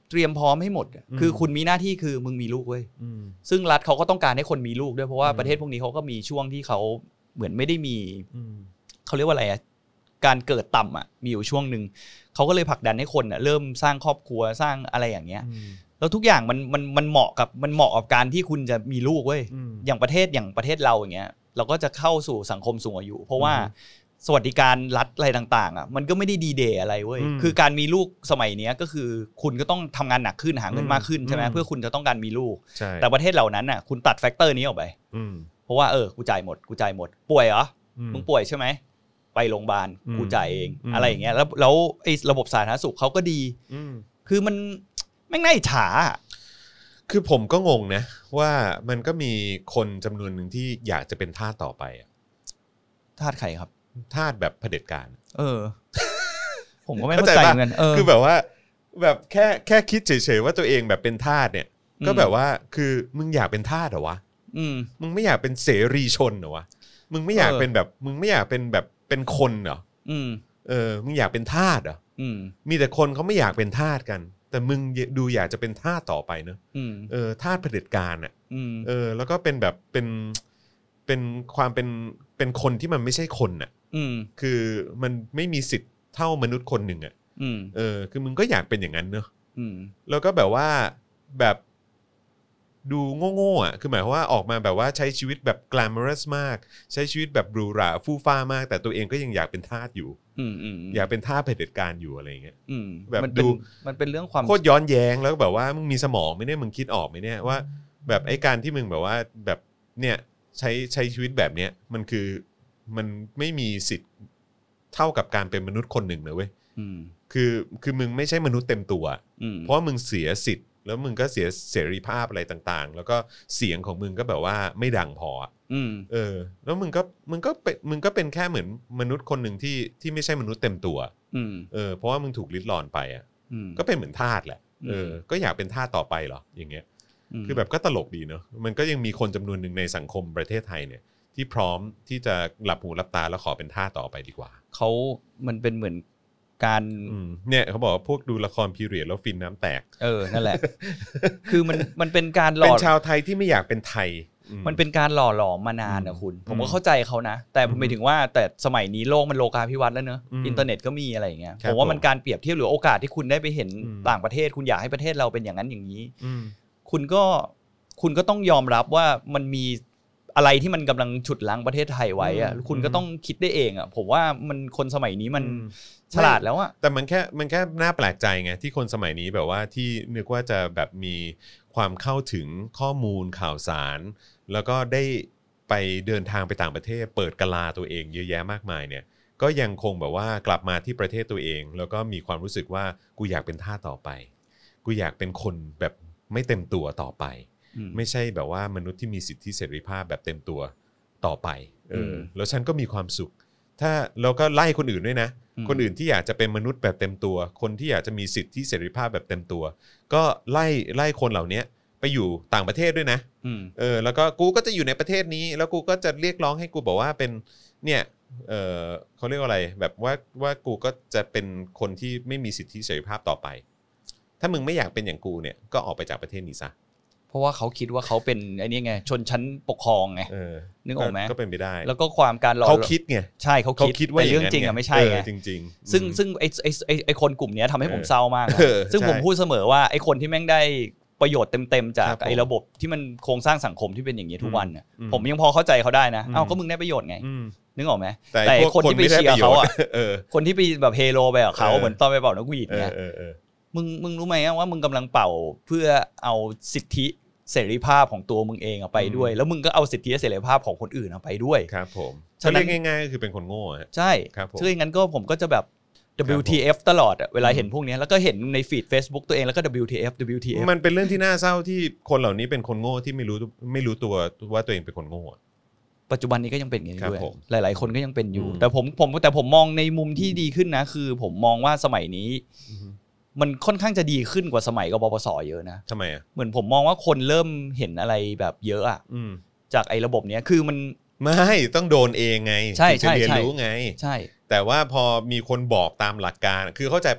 เตรียมพร้อมให้หมดคือคุณมีหน้าที่คือมึงมีลูกเว้ยซึ่งรัฐเขาก็ต้องการให้คนมีลูกด้วยเพราะว่าประเทศพวกนี้เขาก็มีช่วงที่เขาเหมือนไม่ได้มีเขาเรียกว่าอะไรอ่ะการเกิดต่ำอ่ะมีอยู่ช่วงนึงเขาก็เลยผลักดันให้คนอ่ะเริ่มสร้างครอบครัวสร้างอะไรอย่างเงี้ยแล้วทุกอย่างมันมันมันเหมาะกับมันเหมาะกับการที่คุณจะมีลูกเว้ยอย่างประเทศอย่างประเทศเราอย่างเงี้ยเราก็จะเข้าสู่สังคมสูงอายุเพราะว่าสวัสดิการรัฐอะไรต่างๆอ่ะมันก็ไม่ได้ดีเดย์อะไรเว้ยคือการมีลูกสมัยนี้ก็คือคุณก็ต้องทำงานหนักขึ้นหาเงินมากขึ้นใช่ไหมเพื่อคุณจะต้องการมีลูกแต่ประเทศเหล่านั้นอ่ะคุณตัดแฟกเตอร์นี้ออกไปเพราะว่าเออกูจ่ายหมดกูจ่ายหมดป่วยเหรอมึงป่วยใช่ไหมไปโรงพยาบาลกูจ่ายเองอะไรอย่างเงี้ยแล้วแล้วไอ้ระบบสาธารณสุขเขาก็ดีคือมันแม่งน่าอิจฉาคือผมก็งงนะว่ามันก็มีคนจำนวนหนึ่งที่อยากจะเป็นทาสต่อไปอ่ะทาสใครครับทาสแบบเผด็จการเออผมก็ไม่เข้าใจเหมือนกันคือแบบว่าแบบแค่แค่คิดเฉยๆว่าตัวเองแบบเป็นทาสเนี่ยก็แบบว่าคือมึงอยากเป็นทาสเหรอวะมึงไม่อยากเป็นเสรีชนเหรอวะมึงไม่อยากเป็นแบบมึงไม่อยากเป็นแบบเป็นคนเหรอเออมึงอยากเป็นทาสเหรอมีแต่คนเขาไม่อยากเป็นทาสกันแต่มึงดูอยากจะเป็นทาสต่อไปเนอะเออทาสเผด็จการอ่ะเออแล้วก็เป็นแบบเป็นเป็นความเป็นเป็นคนที่มันไม่ใช่คนอ่ะคือมันไม่มีสิทธิ์เท่ามนุษย์คนหนึ่งอ่ะเออคือมึงก็อยากเป็นอย่างนั้นเนอะแล้วก็แบบว่าแบบดูโง่ๆอ่ะคือหมายความว่าออกมาแบบว่าใช้ชีวิตแบบ glamorous มากใช้ชีวิตแบบหรูหราฟู่ฟ้ามากแต่ตัวเองก็ยังอยากเป็นทาสอยู่อยากเป็นทาสเผด็จการอยู่อะไรเงี้ยแบบดูมันเป็นเรื่องความโคตรย้อนแย้งแล้วก็แบบว่ามึงมีสมองไหมเนี่ยมึงคิดออกไหมเนี่ยว่าแบบไอ้การที่มึงแบบว่าแบบเนี่ยใช้ใช้ชีวิตแบบเนี้ยมันคือมันไม่มีสิทธิ์เท่ากับการเป็นมนุษย์คนหนึ่งเลยเว้ยคือคือมึงไม่ใช่มนุษย์เต็มตัวเพราะมึงเสียสิทธิ์แล้วมึงก็เสียเสรีภาพอะไรต่างๆแล้วก็เสียงของมึงก็แบบว่าไม่ดังพอเออแล้วมึงก็มึงก็เป็นมึงก็เป็นแค่เหมือนมนุษย์คนหนึ่งที่ที่ไม่ใช่มนุษย์เต็มตัวเออเพราะว่ามึงถูกลิดรอนไปอ่ะก็เป็นเหมือนทาสแหละเออก็อยากเป็นทาสต่อไปเหรออย่างเงี้ยคือแบบก็ตลกดีเนาะมันก็ยังมีคนจำนวนหนึ่งในสังคมประเทศไทยเนี่ยที่พร้อมที่จะหลับหูหลับตาแล้วขอเป็นทาสต่อไปดีกว่าเขามันเป็นเหมือนการเนี่ยเขาบอกว่าพวกดูละครพีเรียดแล้วฟินน้ำแตกเออนั่นแหละคือมันมันเป็นการหล่อเป็นชาวไทยที่ไม่อยากเป็นไทยมันเป็นการหล่อหลอมมานานนะคุณผมก็เข้าใจเขานะแต่ผมหมายถึงว่าแต่สมัยนี้โลกมันโลกาภิวัตน์แล้วเนอะอินเทอร์เน็ตก็มีอะไรอย่างเงี้ยผมว่ามันการเปรียบเทียบหรือโอกาสที่คุณได้ไปเห็นต่างประเทศคุณอยากให้ประเทศเราเป็นอย่างนั้นอย่างนี้คุณก็คุณก็ต้องยอมรับว่ามันมีอะไรที่มันกำลังฉุดรั้งประเทศไทยไว้อะคุณก็ต้องคิดได้เองอะผมว่ามันคนสมัยนี้มันฉลาดแล้วอะแต่มันแค่มันแค่น่าแปลกใจไงที่คนสมัยนี้แบบว่าที่นึกว่าจะแบบมีความเข้าถึงข้อมูลข่าวสารแล้วก็ได้ไปเดินทางไปต่างประเทศเปิดกะลาตัวเองเยอะแยะมากมายเนี่ยก็ยังคงแบบว่ากลับมาที่ประเทศตัวเองแล้วก็มีความรู้สึกว่ากูอยากเป็นทาสต่อไปกูอยากเป็นคนแบบไม่เต็มตัวต่อไปไม่ใช่แบบว่ามนุษย์ที่มีสิทธิเสรีภาพแบบเต็มตัวต่อไปเออแล้วฉันก็มีความสุขถ้าเราก็ไล่คนอื่นด้วยนะคนอื่นที่อยากจะเป็นมนุษย์แบบเต็มตัวคนที่อยากจะมีสิทธิเสรีภาพแบบเต็มตัวก็ไล่ไล่คนเหล่านี้ไปอยู่ต่างประเทศด้วยนะเออแล้วก็กูก็จะอยู่ในประเทศนี้แล้วกูก็จะเรียกร้องให้กูบอกว่าเป็นเนี่ยเออเขาเรียกว่าอะไรแบบว่าว่ากูก็จะเป็นคนที่ไม่มีสิทธิเสรีภาพต่อไปถ้ามึงไม่อยากเป็นอย่างกูเนี่ยก็ออกไปจากประเทศนี้ซะเพราะว่าเขาคิดว่าเขาเป็นไอ้นี่ไงชนชั้นปกครองไงนึกออกไหมก็เป็นไปได้แล้วก็ความการหลอกเขาคิดไงใช่เขาคิดว่าเรื่องจริงอ่ะไม่ใช่ไงจริงๆซึ่งซึ่งไอ้ไอ้ไอ้ไอ้คนกลุ่มนี้ทำให้ผมเศร้ามากซึ่งผมพูดเสมอว่าไอ้คนที่แม่งได้ประโยชน์เต็มๆจากไอ้ระบบที่มันโครงสร้างสังคมที่เป็นอย่างนี้ทุกวันเนี่ยผมยังพอเข้าใจเขาได้นะเอ้าก็มึงได้ประโยชน์ไงนึกออกไหมแต่คนที่ไปเชียร์เขาอ่ะคนที่ไปแบบเฮโร่ไปกับเขาเหมือนตอนไปเป่านกหวีดเนี่ยมึงมึงรู้ไหมว่ามึงกำลังเป่าเพื่อเอาสิทธิเสรีภาพของตัวมึงเองเอาไปด้วยแล้วมึงก็เอาสิทธิเสรีภาพของคนอื่นเอาไปด้วยครับผมฉะนั้นง่ายๆก็คือเป็นคนโง่ฮะใช่ซึ่งงั้นก็ผมก็จะแบบ ดับเบิลยู ที เอฟ ตลอดอ่ะเวลาเห็นพวกนี้แล้วก็เห็นในฟีด Facebook ตัวเองแล้วก็ ดับเบิลยู ที เอฟ ดับเบิลยู ที เอฟมันเป็นเรื่องที่น่าเศร้าที่คนเหล่านี้เป็นคนโง่ที่ไม่รู้ไม่รู้ตัวว่าตัวเองเป็นคนโง่ปัจจุบันนี้ก็ยังเป็นอย่างนี้ด้วยหลายๆคนก็ยังเป็นอยู่แต่ผมผมแต่ผมมองในมุมที่ดีขึ้นนะคือผมมองว่าสมัยนี้มันค่อนข้างจะดีขึ้นกว่าสมัยกบปส.เยอะนะทำไมอ่ะเหมือนผมมองว่าคนเริ่มเห็นอะไรแบบเยอะอ่ะจากไอ้ระบบเนี้ยคือมันไม่ต้องโดนเองไงถึงจะเรียนรู้ไงใช่แต่ว่าพอมีคนบอกตามหลักการคือเข้าใจป่ะ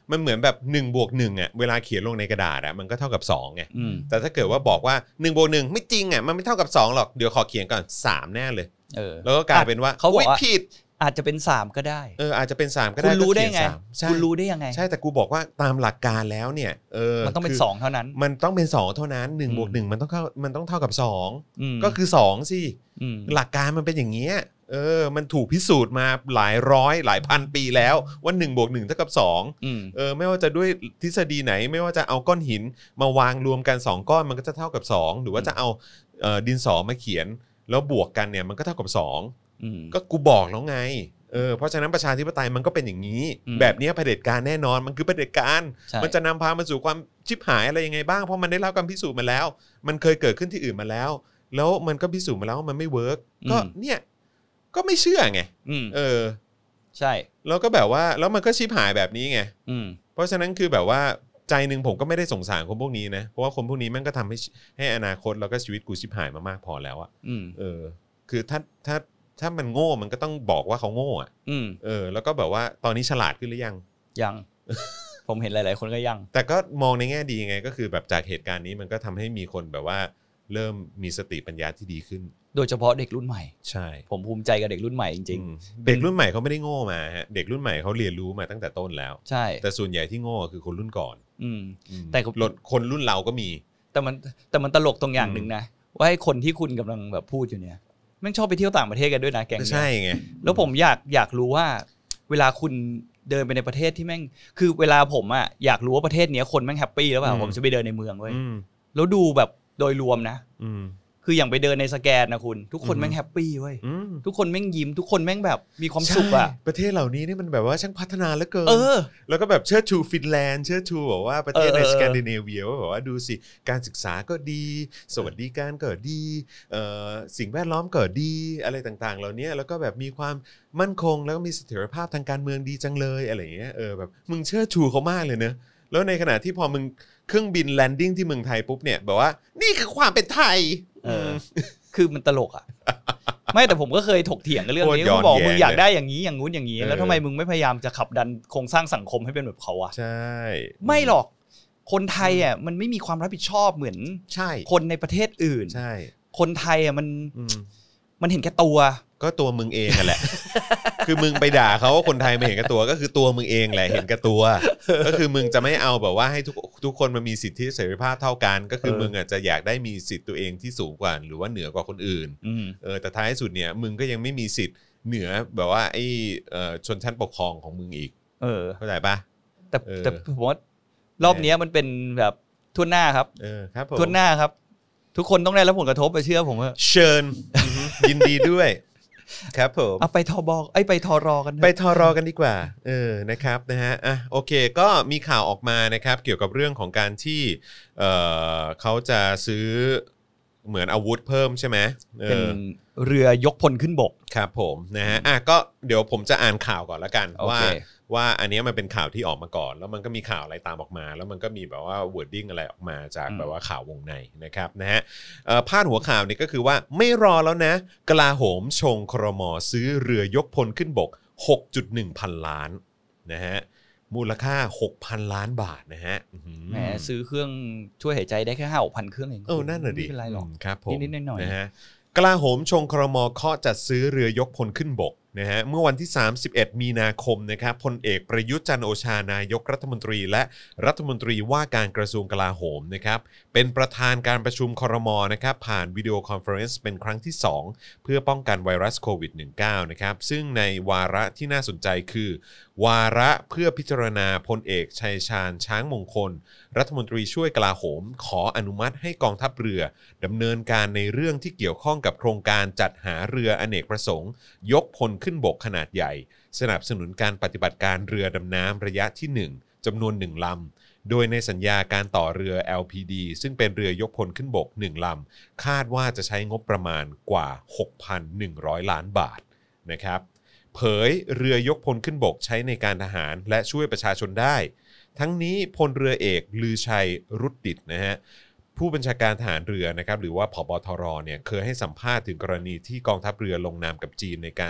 มันเหมือนแบบหนึ่งบวกหนึ่งอ่ะเวลาเขียนลงในกระดาษอ่ะมันก็เท่ากับสองไงแต่ถ้าเกิดว่าบอกว่าหนึ่งบวกหนึ่งไม่จริงอ่ะมันไม่เท่ากับสองหรอกเดี๋ยวขอเขียนก่อนสามแน่เลยเออแล้วก็กลายเป็นว่าเขาบอกว่าผิดอาจจะเป็นสามก็ได้เอออาจจะเป็นสามก็ได้คุณรู้ได้ไงคุณรู้ได้ยังไงใช่แต่กูบอกว่าตามหลักการแล้วเนี่ยเออมันต้องเป็นสองเท่านั้นมันต้องเป็นสองเท่านั้นหนึ่งบวกหนึ่งมันต้องเข้ามันต้องเท่ากับสองก็คือสองสิหลักการมันเป็นอย่างเงี้ยเออมันถูกพิสูจน์มาหลายร้อยหลายพันปีแล้วว่าหนึ่งบวกหนึ่งเท่ากับสองเออไม่ว่าจะด้วยทฤษฎีไหนไม่ว่าจะเอาก้อนหินมาวางรวมกันสองก้อนมันก็จะเท่ากับสองหรือว่าจะเอาเอ่อดินสอมาเขียนแล้วบวกกันเนี่ยมันก็เท่ากับสองก็กูบอกแล้วไงเออเพราะฉะนั้นประชาธิปไตยมันก็เป็นอย่างนี้แบบนี้เผด็จการแน่นอนมันคือเผด็จการมันจะนำพามาสู่ความชิบหายอะไรยังไงบ้างเพราะมันได้รับการพิสูจน์มาแล้วมันเคยเกิดขึ้นที่อื่นมาแล้วแล้วมันก็พิสูจน์มาแล้วว่ามันไม่เวิร์กก็เนี่ยก็ไม่เชื่อไงเออใช่แล้วก็แบบว่าแล้วมันก็ชิบหายแบบนี้ไงเพราะฉะนั้นคือแบบว่าใจนึงผมก็ไม่ได้สงสารคนพวกนี้นะเพราะว่าคนพวกนี้มันก็ทำให้ให้อนาคตแล้วก็ชีวิตกูชิบหายมามากพอแล้วอ่ะเออคือถ้าถ้าถ้ามันโง่มันก็ต้องบอกว่าเขาโง่อ่ะเออแล้วก็แบบว่าตอนนี้ฉลาดขึ้นหรือยังยัง ผมเห็นหลายๆคนก็ยังแต่ก็มองในแง่ดีไงก็คือแบบจากเหตุการณ์นี้มันก็ทำให้มีคนแบบว่าเริ่มมีสติปัญญาที่ดีขึ้นโดยเฉพาะเด็กรุ่นใหม่ใช่ผมภูมิใจกับเด็กรุ่นใหม่จริงๆเด็กรุ่นใหม่เขาไม่ได้โง่มาฮะเด็กรุ่นใหม่เขาเรียนรู้มาตั้งแต่ต้นแล้วใช่แต่ส่วนใหญ่ที่โง่คือคนรุ่นก่อนอืมแต่คนรุ่นเราก็มีแต่มันแต่มันตลกตรงอย่างนึงนะว่าให้คนที่คุณกำลังแบบพูดอยู่เนี่ยแม่งชอบไปเที่ยวต่างประเทศกันด้วยนะแก๊งนี้ใช่ไงแล้วผมอยากอยากรู้ว่าเวลาคุณเดินไปในประเทศที่แม่งคือเวลาผมอ่ะอยากรู้ว่าประเทศนี้คนแม่งแฮปปี้หรือเปล่าผมจะไปเดินในเมืองเว้ยแล้วดูแบบโดยรวมนะคืออย่างไปเดินในสแกนนะคุณทุกคนแม่งแฮปปี้เว้ยทุกคนแม่งยิ้มทุกคนแม่งแบบมีความสุขอ่ะประเทศเหล่านี้นี่มันแบบว่าช่างพัฒนาเหลือเกินแล้วก็แบบเชิดชูฟินแลนด์เชิดชูแบบว่าประเทศในสแกนดิเนเวียว่าแบบว่าดูสิการศึกษาก็ดีสวัสดิการก็ดีสิ่งแวดล้อมก็ดีอะไรต่างๆเหล่านี้แล้วก็แบบมีความมั่นคงแล้วก็มีเสถียรภาพทางการเมืองดีจังเลยอะไรอย่างเงี้ยเออแบบมึงเชิดชูเขามากเลยเนอะแล้วในขณะที่พอมึงเครื่องบินแลนดิ้งที่เมืองไทยปุ๊บเนี่ยแบบว่านี่คือความเป็นไทยเออคือมันตลกอ่ะไม่แต่ผมก็เคยถกเถียงกันเรื่องนี้เขาบอกมึงอยากได้อย่างนี้อย่างงู้นอย่างนี้แล้วทำไมมึงไม่พยายามจะขับดันโครงสร้างสังคมให้เป็นแบบเขาอ่ะใช่ไม่หรอกคนไทยอ่ะมันไม่มีความรับผิดชอบเหมือนคนในประเทศอื่นใช่คนไทยอ่ะมันมันเห็นแก่ตัวก็ตัวมึงเองนั่นแหละคือมึงไปด่าเขาว่าคนไทยไม่เห็นแก่ตัวก็คือตัวมึงเองแหละเห็นแก่ตัวก็คือมึงจะไม่เอาแบบว่าให้ทุกทุกคนมันมีสิทธิเสรีภาพเท่ากันก็คือมึงอ่ะจะอยากได้มีสิทธิตัวเองที่สูงกว่าหรือว่าเหนือกว่าคนอื่นเออแต่ท้ายสุดเนี่ยมึงก็ยังไม่มีสิทธิ์เหนือแบบว่าไอ้ชนชั้นปกครองของมึงอีกเออเข้าใจปะแต่แต่ผมว่ารอบนี้มันเป็นแบบทั่วหน้าครับเออครับผมทั่วหน้าครับทุกคนต้องได้รับผลกระทบไปเชื่อผมว่าเชิญยินดีด้วยครับผมเอาไปทบไอ้ไปทรอกันไปทรอกันดีกว่าเออนะครับนะฮะอ่ะโอเคก็มีข่าวออกมานะครับเกี่ยวกับเรื่องของการที่เอ่อเขาจะซื้อเหมือนอาวุธเพิ่มใช่ไหมเป็นเรือยกพลขึ้นบกครับผมนะฮะอ่ะก็เดี๋ยวผมจะอ่านข่าวก่อนละกันว่าว่าอันนี้มันเป็นข่าวที่ออกมาก่อนแล้วมันก็มีข่าวอะไรตามออกมาแล้วมันก็มีแบบว่า wording อะไรออกมาจากแบบว่าข่าววงในนะครับนะฮะพาดหัวข่าวนี่ก็คือว่าไม่รอแล้วนะกลาโหมชงครม.ซื้อเรือยกพลขึ้นบก หกจุดหนึ่ง พันล้านนะฮะมูลค่า หกพัน ล้านบาทนะฮะแหมซื้อเครื่องช่วยหายใจได้แค่ ห้าหกพัน เครื่องเองเออนั่นน่ะดิไม่เป็นไรหรอกครับผมนิดๆหน่อยๆนะฮะกลาโหมชงครม.เคาะจัดซื้อเรือยกพลขึ้นบกนะฮะเมื่อวันที่สามสิบเอ็ดมีนาคมนะครับพลเอกประยุทธ์จันทร์โอชานายกรัฐมนตรีและรัฐมนตรีว่าการกระทรวงกลาโหมนะครับเป็นประธานการประชุมครม.นะครับผ่านวิดีโอคอนเฟอเรนซ์เป็นครั้งที่สองเพื่อป้องกันไวรัสโควิด สิบเก้า นะครับซึ่งในวาระที่น่าสนใจคือวาระเพื่อพิจารณาพลเอกชัยชาญช้างมงคลรัฐมนตรีช่วยกลาโหมขออนุมัติให้กองทัพเรือดำเนินการในเรื่องที่เกี่ยวข้องกับโครงการจัดหาเรืออเนกประสงค์ยกพลขึ้นบกขนาดใหญ่สนับสนุนการปฏิบัติการเรือดำน้ำระยะที่หนึ่งจำนวนหนึ่งลำโดยในสัญญาการต่อเรือ แอล พี ดี ซึ่งเป็นเรือยกพลขึ้นบกหนึ่งลำคาดว่าจะใช้งบประมาณกว่า หกพันหนึ่งร้อย ล้านบาทนะครับเผยเรือยกพลขึ้นบกใช้ในการทหารและช่วยประชาชนได้ทั้งนี้พลเรือเอกลือชัยรุดดิตนะฮะผู้บัญชาการทหารเรือนะครับหรือว่าผบ.ทร.เนี่ยเคยให้สัมภาษณ์ถึงกรณีที่กองทัพเรือลงนามกับจีนในการ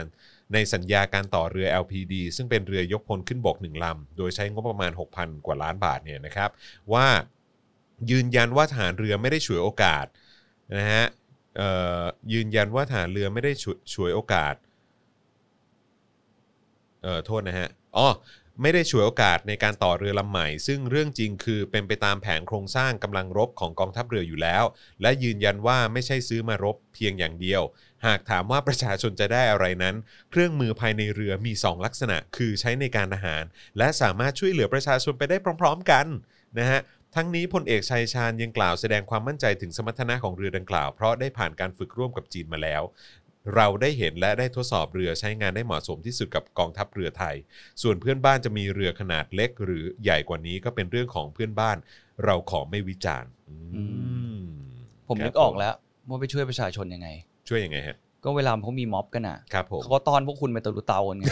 ในสัญญาการต่อเรือ แอล พี ดี ซึ่งเป็นเรือยกพลขึ้นบกหนึ่งลำโดยใช้งบประมาณ หกพัน กว่าล้านบาทเนี่ยนะครับว่ายืนยันว่าทหารเรือไม่ได้ฉวยโอกาสนะฮะเอ่อยืนยันว่าทหารเรือไม่ได้ฉวยโอกาสเอ่อโทษนะฮะอ๋อไม่ได้ฉวยโอกาสในการต่อเรือลำใหม่ซึ่งเรื่องจริงคือเป็นไปตามแผนโครงสร้างกำลังรบของกองทัพเรืออยู่แล้วและยืนยันว่าไม่ใช่ซื้อมารบเพียงอย่างเดียวหากถามว่าประชาชนจะได้อะไรนั้นเครื่องมือภายในเรือมีสองลักษณะคือใช้ในการทหารและสามารถช่วยเหลือประชาชนไปได้พร้อมๆกันนะฮะทั้งนี้พลเอกชัยชาญยังกล่าวแสดงความมั่นใจถึงสมรรถนะของเรือดังกล่าวเพราะได้ผ่านการฝึกร่วมกับจีนมาแล้วเราได้เห็นและได้ทดสอบเรือใช้งานได้เหมาะสมที่สุดกับกองทัพเรือไทยส่วนเพื่อนบ้านจะมีเรือขนาดเล็กหรือใหญ่กว่านี้ก็เป็นเรื่องของเพื่อนบ้านเราขอไม่วิจารณ์ผมนึกออกแล้วว่าไปช่วยประชาชนยังไงช่วยยังไงฮะก็เวลาเขามีม็อบกันอ่ะเขาก็ต้อนพวกคุณไปตะลุเตากันไง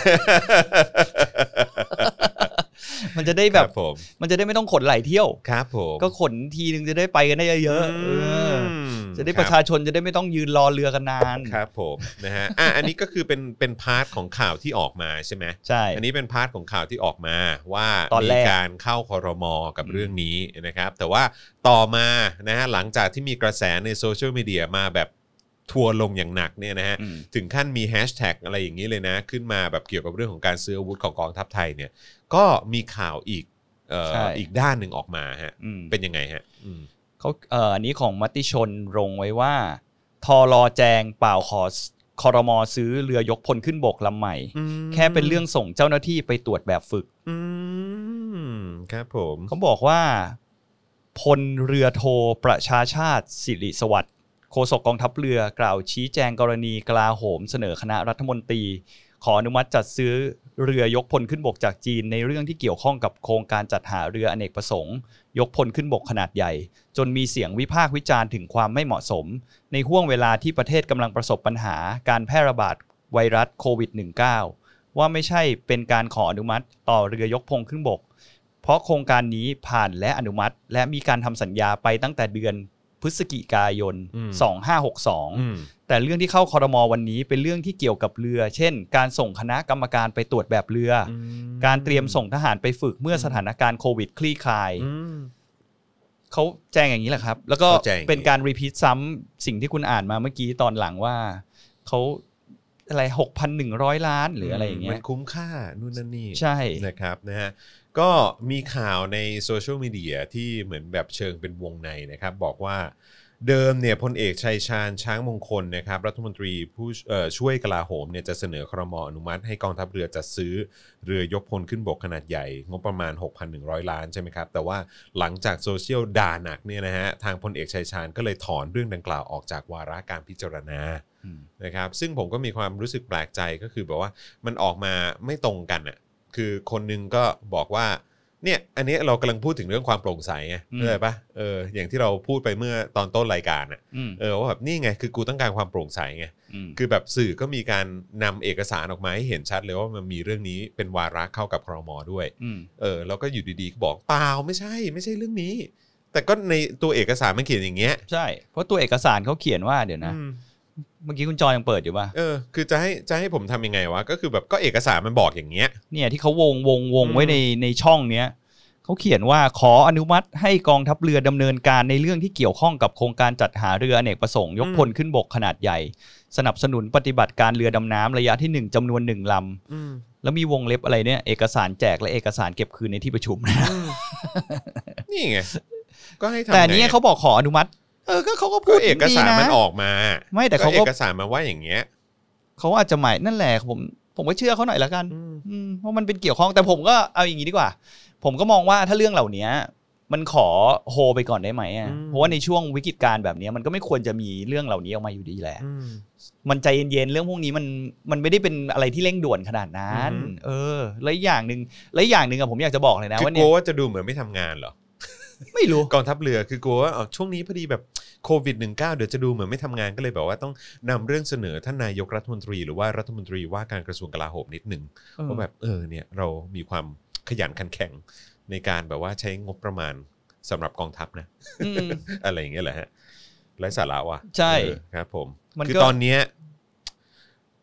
มันจะได้แบบมันจะได้ไม่ต้องขนไหลเที่ยวครับผมก็ขนทีนึงจะได้ไปกันได้เยอะๆจะได้ประชาชนจะได้ไม่ต้องยืนรอเรือกันนานครับผมนะฮะอ่ะอันนี้ก็คือเป็นเป็นพาร์ทของข่าวที่ออกมาใช่ไหมใช่อันนี้เป็นพาร์ทของข่าวที่ออกมาว่ามีการเข้าครม.กับเรื่องนี้นะครับแต่ว่าต่อมานะฮะหลังจากที่มีกระแสในโซเชียลมีเดียมาแบบทัวร์ลงอย่างหนักเนี่ยนะฮะถึงขั้นมีแฮชแท็กอะไรอย่างนี้เลยนะขึ้นมาแบบเกี่ยวกับเรื่องของการซื้ออาวุธของกองทัพไทยเนี่ยก็มีข่าวอีกเอ่ออีกด้านหนึ่งออกมาฮะเป็นยังไงฮะเขาเอ่ออันนี้ของมติชนลงไว้ว่าทรแจงเปล่าขอครม.ซื้อเรือยกพลขึ้นบกลำใหม่แค่เป็นเรื่องส่งเจ้าหน้าที่ไปตรวจแบบฝึกครับผมเขาบอกว่าพลเรือโทประชาชาติสิริสวัสดิ์โฆษกกองทัพเรือกล่าวชี้แจงกรณีกลาโหมเสนอคณะรัฐมนตรีขออนุมัติจัดซื้อเรือยกพลขึ้นบกจากจีนในเรื่องที่เกี่ยวข้องกับโครงการจัดหาเรืออเนกประสงค์ยกพลขึ้นบกขนาดใหญ่จนมีเสียงวิพากษ์วิจารณ์ถึงความไม่เหมาะสมในห่วงเวลาที่ประเทศกำลังประสบปัญหาการแพร่ระบาดไวรัสโควิด สิบเก้า ว่าไม่ใช่เป็นการขออนุมัติต่อเรือยกพลขึ้นบกเพราะโครงการนี้ผ่านและอนุมัติและมีการทำสัญญาไปตั้งแต่เดือนพฤศจิกายนสองพันห้าร้อยหกสิบสองแต่เรื่องที่เข้าครม.วันนี้เป็นเรื่องที่เกี่ยวกับเรือเช่นการส่งคณะกรรมการไปตรวจแบบเรือการเตรียมส่งทหารไปฝึกเมื่อสถานการณ์โควิดคลี่คลายเขาแจ้งอย่างนี้แหละครับแล้วก็เป็นการรีพีทซ้ำสิ่งที่คุณอ่านมาเมื่อกี้ตอนหลังว่าเขาอะไร หกพันหนึ่งร้อย ล้านหรืออะไรอย่างเงี้ยมันคุ้มค่านู่นนั่นนี่ใช่นะครับนะฮะก็มีข่าวในโซเชียลมีเดียที่เหมือนแบบเชิงเป็นวงในนะครับบอกว่าเดิมเนี่ยพลเอกชัยชาญช้างมงคลนะครับรัฐมนตรีผู้ช่วยกลาโหมเนี่ยจะเสนอครม.อนุมัติให้กองทัพเรือจัดซื้อเรือยกพลขึ้นบกขนาดใหญ่งบประมาณ หกพันหนึ่งร้อย ล้านใช่ไหมครับแต่ว่าหลังจากโซเชียลด่าหนักเนี่ยนะฮะทางพลเอกชัยชาญก็เลยถอนเรื่องดังกล่าวออกจากวาระการพิจารณานะครับซึ่งผมก็มีความรู้สึกแปลกใจก็คือแบบว่ามันออกมาไม่ตรงกันอ่ะคือคนนึงก็บอกว่าเนี่ยอันนี้เรากำลังพูดถึงเรื่องความโปร่งใสไงเข้าใจปะเอออย่างที่เราพูดไปเมื่อตอนต้นรายการอ่ะเออว่าแบบนี่ไงคือกูต้องการความโปร่งใสไงคือแบบสื่อก็มีการนำเอกสารออกมาให้เห็นชัดเลยว่ามันมีเรื่องนี้เป็นวาระเข้ากับครม.ด้วยเออแล้วก็อยู่ดีๆก็บอกเปล่าไม่ใช่ไม่ใช่เรื่องนี้แต่ก็ในตัวเอกสารมันเขียนอย่างเงี้ยใช่เพราะตัวเอกสารเขาเขียนว่าเดี๋ยวนะเมื่อกี้คุณจอยยังเปิดอยู่ป่ะเออคือจะให้จะให้ผมทำยังไงวะก็คือแบบก็เอกสารมันบอกอย่างเงี้ยเนี่ยที่เขาวงวงวงไว้ในในช่องเนี้ยเขาเขียนว่าขออนุมัติให้กองทัพเรือดำเนินการในเรื่องที่เกี่ยวข้องกับโครงการจัดหาเรืออเนกประสงค์ยกพลขึ้นบกขนาดใหญ่สนับสนุนปฏิบัติการเรือดำน้ำระยะที่หนึ่งจำนวนหนึ่งลำแล้วมีวงเล็บอะไรเนี่ยเอกสารแจกและเอกสารเก็บคืนในที่ประชุมนะนี่ไงก็ให้ทำแต่นี้เขาบอกขออนุมัติเออก็เขาก็พูดเอกสารมันออกมาไม่แต่เขาเอกสารมาว่าอย่างเงี้ยเขาอาจจะหมายนั่นแหละผมผมก็เชื่อเขาหน่อยละกันเพราะมันเป็นเกี่ยวข้องแต่ผมก็เอาอย่างนี้ดีกว่าผมก็มองว่าถ้าเรื่องเหล่านี้มันขอโฮไปก่อนได้ไหมอ่ะเพราะว่าในช่วงวิกฤตการณ์แบบนี้มันก็ไม่ควรจะมีเรื่องเหล่านี้ออกมาอยู่ดีแหละมันใจเย็นๆเรื่องพวกนี้มันมันไม่ได้เป็นอะไรที่เร่งด่วนขนาดนั้นเออและอีกอย่างนึงและอีกอย่างนึงอ่ะผมอยากจะบอกเลยนะว่าเนี่ยกลัวว่าจะดูเหมือนไม่ทำงานเหรอไม่รู้กองทัพเรือคือกลัวว่าช่วงนี้พอดีแบบโควิด สิบเก้า เดี๋ยวจะดูเหมือนไม่ทำงานก็เลยแบบว่าต้องนำเรื่องเสนอท่านนายกรัฐมนตรีหรือว่ารัฐมนตรีว่าการกระทรวงกลาโหมนิดนึงว่าแบบเออเนี่ยเรามีความขยันขันแข็งในการแบบว่าใช้งบประมาณสำหรับกองทัพนะ อะไรอย่างเงี้ยแหละฮะไร้สาระว่ะใช่ครับผมคือตอนนี้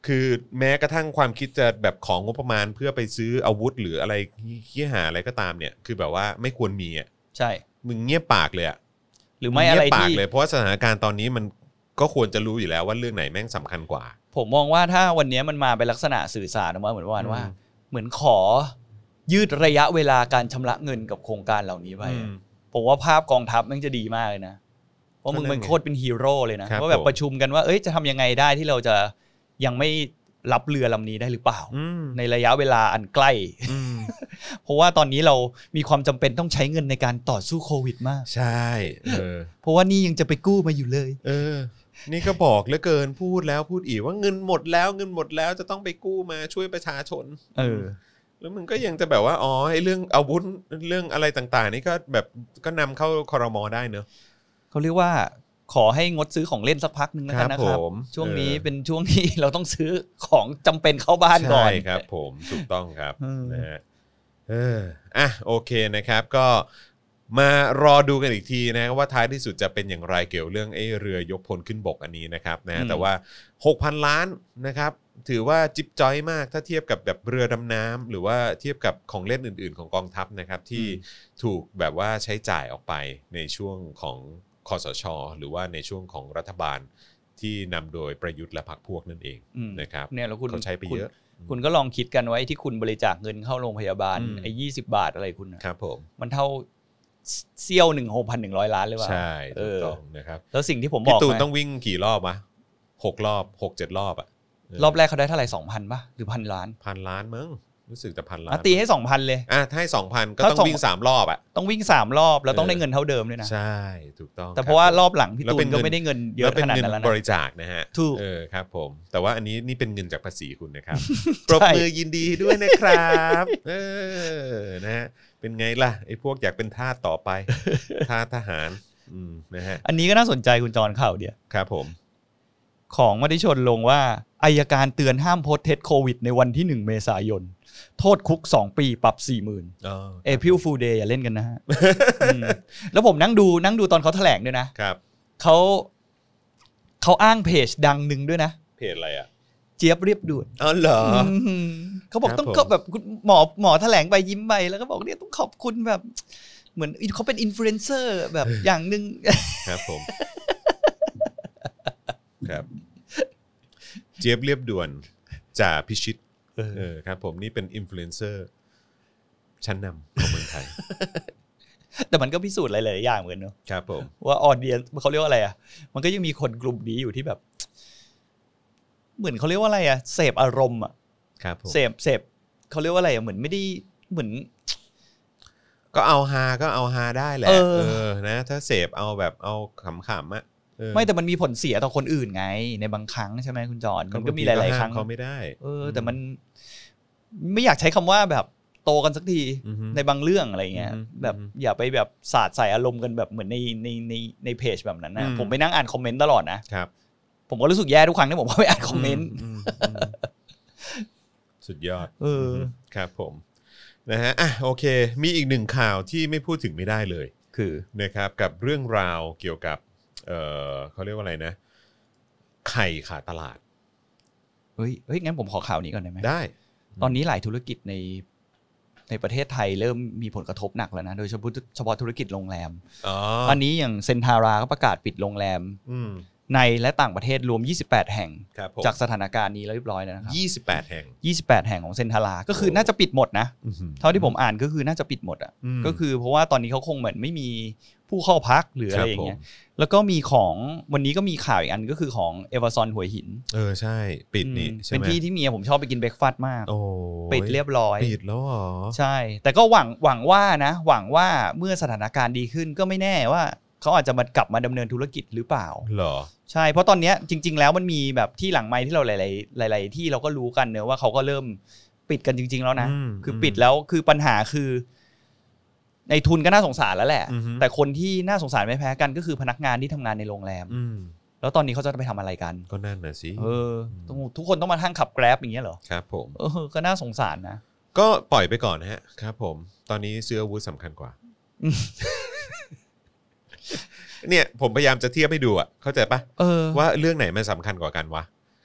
คือแม้กระทั่งความคิดจะแบบของงบประมาณเพื่อไปซื้ออาวุธหรืออะไรขี้หาอะไรก็ตามเนี่ยคือแบบว่าไม่ควรมีอ่ะใช่มึงเงียบปากเลยอ่ะหรือไม่อะไรที่เลยเพราะว่าสถานการณ์ตอนนี้มันก็ควรจะรู้อยู่แล้วว่าเรื่องไหนแม่งสำคัญกว่าผมมองว่าถ้าวันนี้มันมาเป็นลักษณะสื่อสารออกมาเหมือนว่าว่าเหมือนขอยืดระยะเวลาการชำระเงินกับโครงการเหล่านี้ไปผมว่าภาพกองทัพมันจะดีมากเลยนะเพราะมึงเป็นโคตรเป็นฮีโร่เลยนะว่าแบบประชุมกันว่าเอ้ยจะทำยังไงได้ที่เราจะยังไม่รับเรือลำนี้ได้หรือเปล่าในระยะเวลาอันใกล้เพราะว่าตอนนี้เรามีความจำเป็นต้องใช้เงินในการต่อสู้โควิดมากใช่เออเพราะว่านี่ยังจะไปกู้มาอยู่เลยเออนี่ก็บอกเหลือเกินพูดแล้วพูดอีกว่าเงินหมดแล้วเงินหมดแล้วจะต้องไปกู้มาช่วยประชาชนเออแล้วมึงก็ยังจะแบบว่าอ๋อไอ้เรื่องอาวุธเรื่องอะไรต่างๆนี่ก็แบบก็นำเข้าครม.ได้เนอะเขาเรียกว่าขอให้งดซื้อของเล่นสักพักนึงนะครับนะครับช่วงนี้เป็นช่วงที่เราต้องซื้อของจำเป็นเข้าบ้านก่อนใช่ครับผมถูกต้องครับนะฮะเอออ่ะโอเคนะครับก็มารอดูกันอีกทีนะว่าท้ายที่สุดจะเป็นอย่างไรเกี่ยวเรื่องไอ้เรือยกพลขึ้นบกอันนี้นะครับนะแต่ว่า หกพัน ล้านนะครับถือว่าจิ๊บจ้อยมากถ้าเทียบกับแบบเรือดำน้ำหรือว่าเทียบกับของเล่นอื่นๆของกองทัพนะครับที่ถูกแบบว่าใช้จ่ายออกไปในช่วงของคสช.หรือว่าในช่วงของรัฐบาลที่นำโดยประยุทธ์และพรรคพวกนั่นเองนะครับเนี่ยแล้วคุณเขาใช้ไปเยอะคุณก็ลองคิดกันไว้ที่คุณบริจาคเงินเข้าโรงพยาบาลไอ้ยี่สิบบาทอะไรคุณครับผมมันเท่าเซี่ยวหนึ่งหกพันหนึ่งร้อยล้านเลยว่ะใช่ถูกต้องนะครับแล้วสิ่งที่ผมบอกพี่ตูนต้องวิ่งกี่รอบวะหกรอบหกเจ็ดรอบอ่ะรอบแรกเขาได้เท่าไหร่ สองพัน ป่ะหรือพันล้านพันล้านมั้งรู้สึกจะพันล้านตีให้ สองพัน เลยอ่ะถ้าให้ สองพัน ก็ต้องวิ่งสามรอบอ่ะต้องวิ่งสามรอบแล้วต้องได้เงินเท่าเดิมด้วยนะใช่ถูกต้องแต่เพราะว่ารอบหลังพี่ตูนก็ไม่ได้เงินเยอะขนาดนั้นแล้วนะบริจาคนะฮะเออครับผมแต่ว่าอันนี้นี่เป็นเงินจากภาษีคุณนะครับปรบมือยินดีด้วยนะครับเออนะฮะเป็นไงล่ะไอ้พวกอยากเป็นทาสต่อไปทาสทหารอืมนะฮะอันนี้ก็น่าสนใจคุณจรข่าวเดียวครับผมของมติชนลงว่าอัยการเตือนห้ามโพสต์เท็จโควิดในวันที่หนึ่งเมษายนโทษคุกสองปีปรับ สี่หมื่น อ๋อ April Fool Day อย่าเล่นกันนะฮะแล้วผมนั่งดูนั่งดูตอนเขาแถลงด้วยนะครับเขาเขาอ้างเพจดังนึงด้วยนะเพจอะไรอ่ะเจี๊ยบเรียบด่วนอ๋อเหรอเขาบอกต้องก็แบบหมอหมอแถลงไปยิ้มไปแล้วก็บอกเนี่ยต้องขอบคุณแบบเหมือนเขาเป็นอินฟลูเอนเซอร์แบบอย่างนึงครับผมครับเจี๊ยบเรียบด่วนจ่าพิชิตเออครับผมนี่เป็นอินฟลูเอนเซอร์ชั้นนำของเมืองไทยแต่มันก็พิสูจน์หลายๆอย่างเหมือนกันเนอะครับผมว่าออเดียนเขาเรียกว่าอะไรอ่ะมันก็ยังมีคนกลุ่มนี้อยู่ที่แบบเหมือนเขาเรียกว่าอะไรอ่ะเสพอารมณ์อ่ะครับผมเสพเสพเขาเรียกว่าอะไรอ่ะเหมือนไม่ได้เหมือนก็เอาฮาก็เอาฮาได้แหละเออนะถ้าเสพเอาแบบเอาขำๆอ่ะไม่แต่มันมีผลเสียต่อคนอื่นไงในบางครั้งใช่ไหมคุณจอนมันก็มีหลายๆครั้งเขาไม่ได้เออแต่มันไม่อยากใช้คำว่าแบบโตกันสักทีในบางเรื่องอะไรเงี้ยแบบอย่าไปแบบสาดใส่อารมณ์กันแบบเหมือนในในในในเพจแบบนั้นนะผมไปนั่งอ่านคอมเมนต์ตลอดนะครับผมก็รู้สึกแย่ทุกครั้งที่ผมเข้าไปอ่านคอมเมนต์สุดยอดเออครับผมนะฮะอ่ะโอเคมีอีกหนึ่งข่าวที่ไม่พูดถึงไม่ได้เลยคือนะครับกับเรื่องราวเกี่ยวกับเออเขาเรียกว่าอะไรนะไข่ขาดตลาดเฮ้ยเฮ้ยงั้นผมขอข่าวนี้ก่อนได้ไหมได้ตอนนี้หลายธุรกิจในในประเทศไทยเริ่มมีผลกระทบหนักแล้วนะโดยเฉพาะเฉพาะธุรกิจโรงแรมอ๋ออันนี้อย่างเซนทาราก็ประกาศปิดโรงแรมในและต่างประเทศรวมยี่สิบแปดแห่งจากสถานการณ์นี้แล้วเรียบร้อยแล้วนะครับยี่สิบแปดแห่งยี่สิบแปดแห่งของเซนทาราก็คือน่าจะปิดหมดนะเท่าที่ผมอ่านก็คือน่าจะปิดหมดอ่ะก็คือเพราะว่าตอนนี้เขาคงเหมือนไม่มีผู้เข้าพักหรืออะไรอย่างเงี้ยแล้วก็มีของวันนี้ก็มีข่าวอีกอันก็คือของเอเวอร์ซอนหัวหินเออใช่ปิดนี่ใช่ไหมเป็นที่ที่เมียผมชอบไปกินเบรกฟาสต์มากปิดเรียบร้อยปิดแล้วเหรอใช่แต่ก็หวังหวังว่านะหวังว่าเมื่อสถานการณ์ดีขึ้นก็ไม่แน่ว่าเขาอาจจะมากลับมาดำเนินธุรกิจหรือเปล่าเหรอใช่เพราะตอนนี้จริงๆแล้วมันมีแบบที่หลังไมค์ที่เราหลายๆหลายๆที่เราก็รู้กันเนอะว่าเขาก็เริ่มปิดกันจริงๆแล้วนะคือปิดแล้วคือปัญหาคือในทุนก็น่าสงสารแล้วแหละแต่คนที่น่าสงสารไม่แพ้กันก็คือพนักงานที่ทำงานในโรงแรมแล้วตอนนี้เขาจะไปทำอะไรกันก็นั่นน่ะสิเออทุกคนต้องมาทั้งขับ Grab อย่างเงี้ยเหรอครับผมเออก็น่าสงสารนะก็ปล่อยไปก่อนนะฮะครับผมตอนนี้ซื้ออาวุธสำคัญกว่าเนี่ยผมพยายามจะเทียบให้ดูอ่ะเข้าใจปะว่าเรื่องไหนมันสำคัญกว่ากันวะ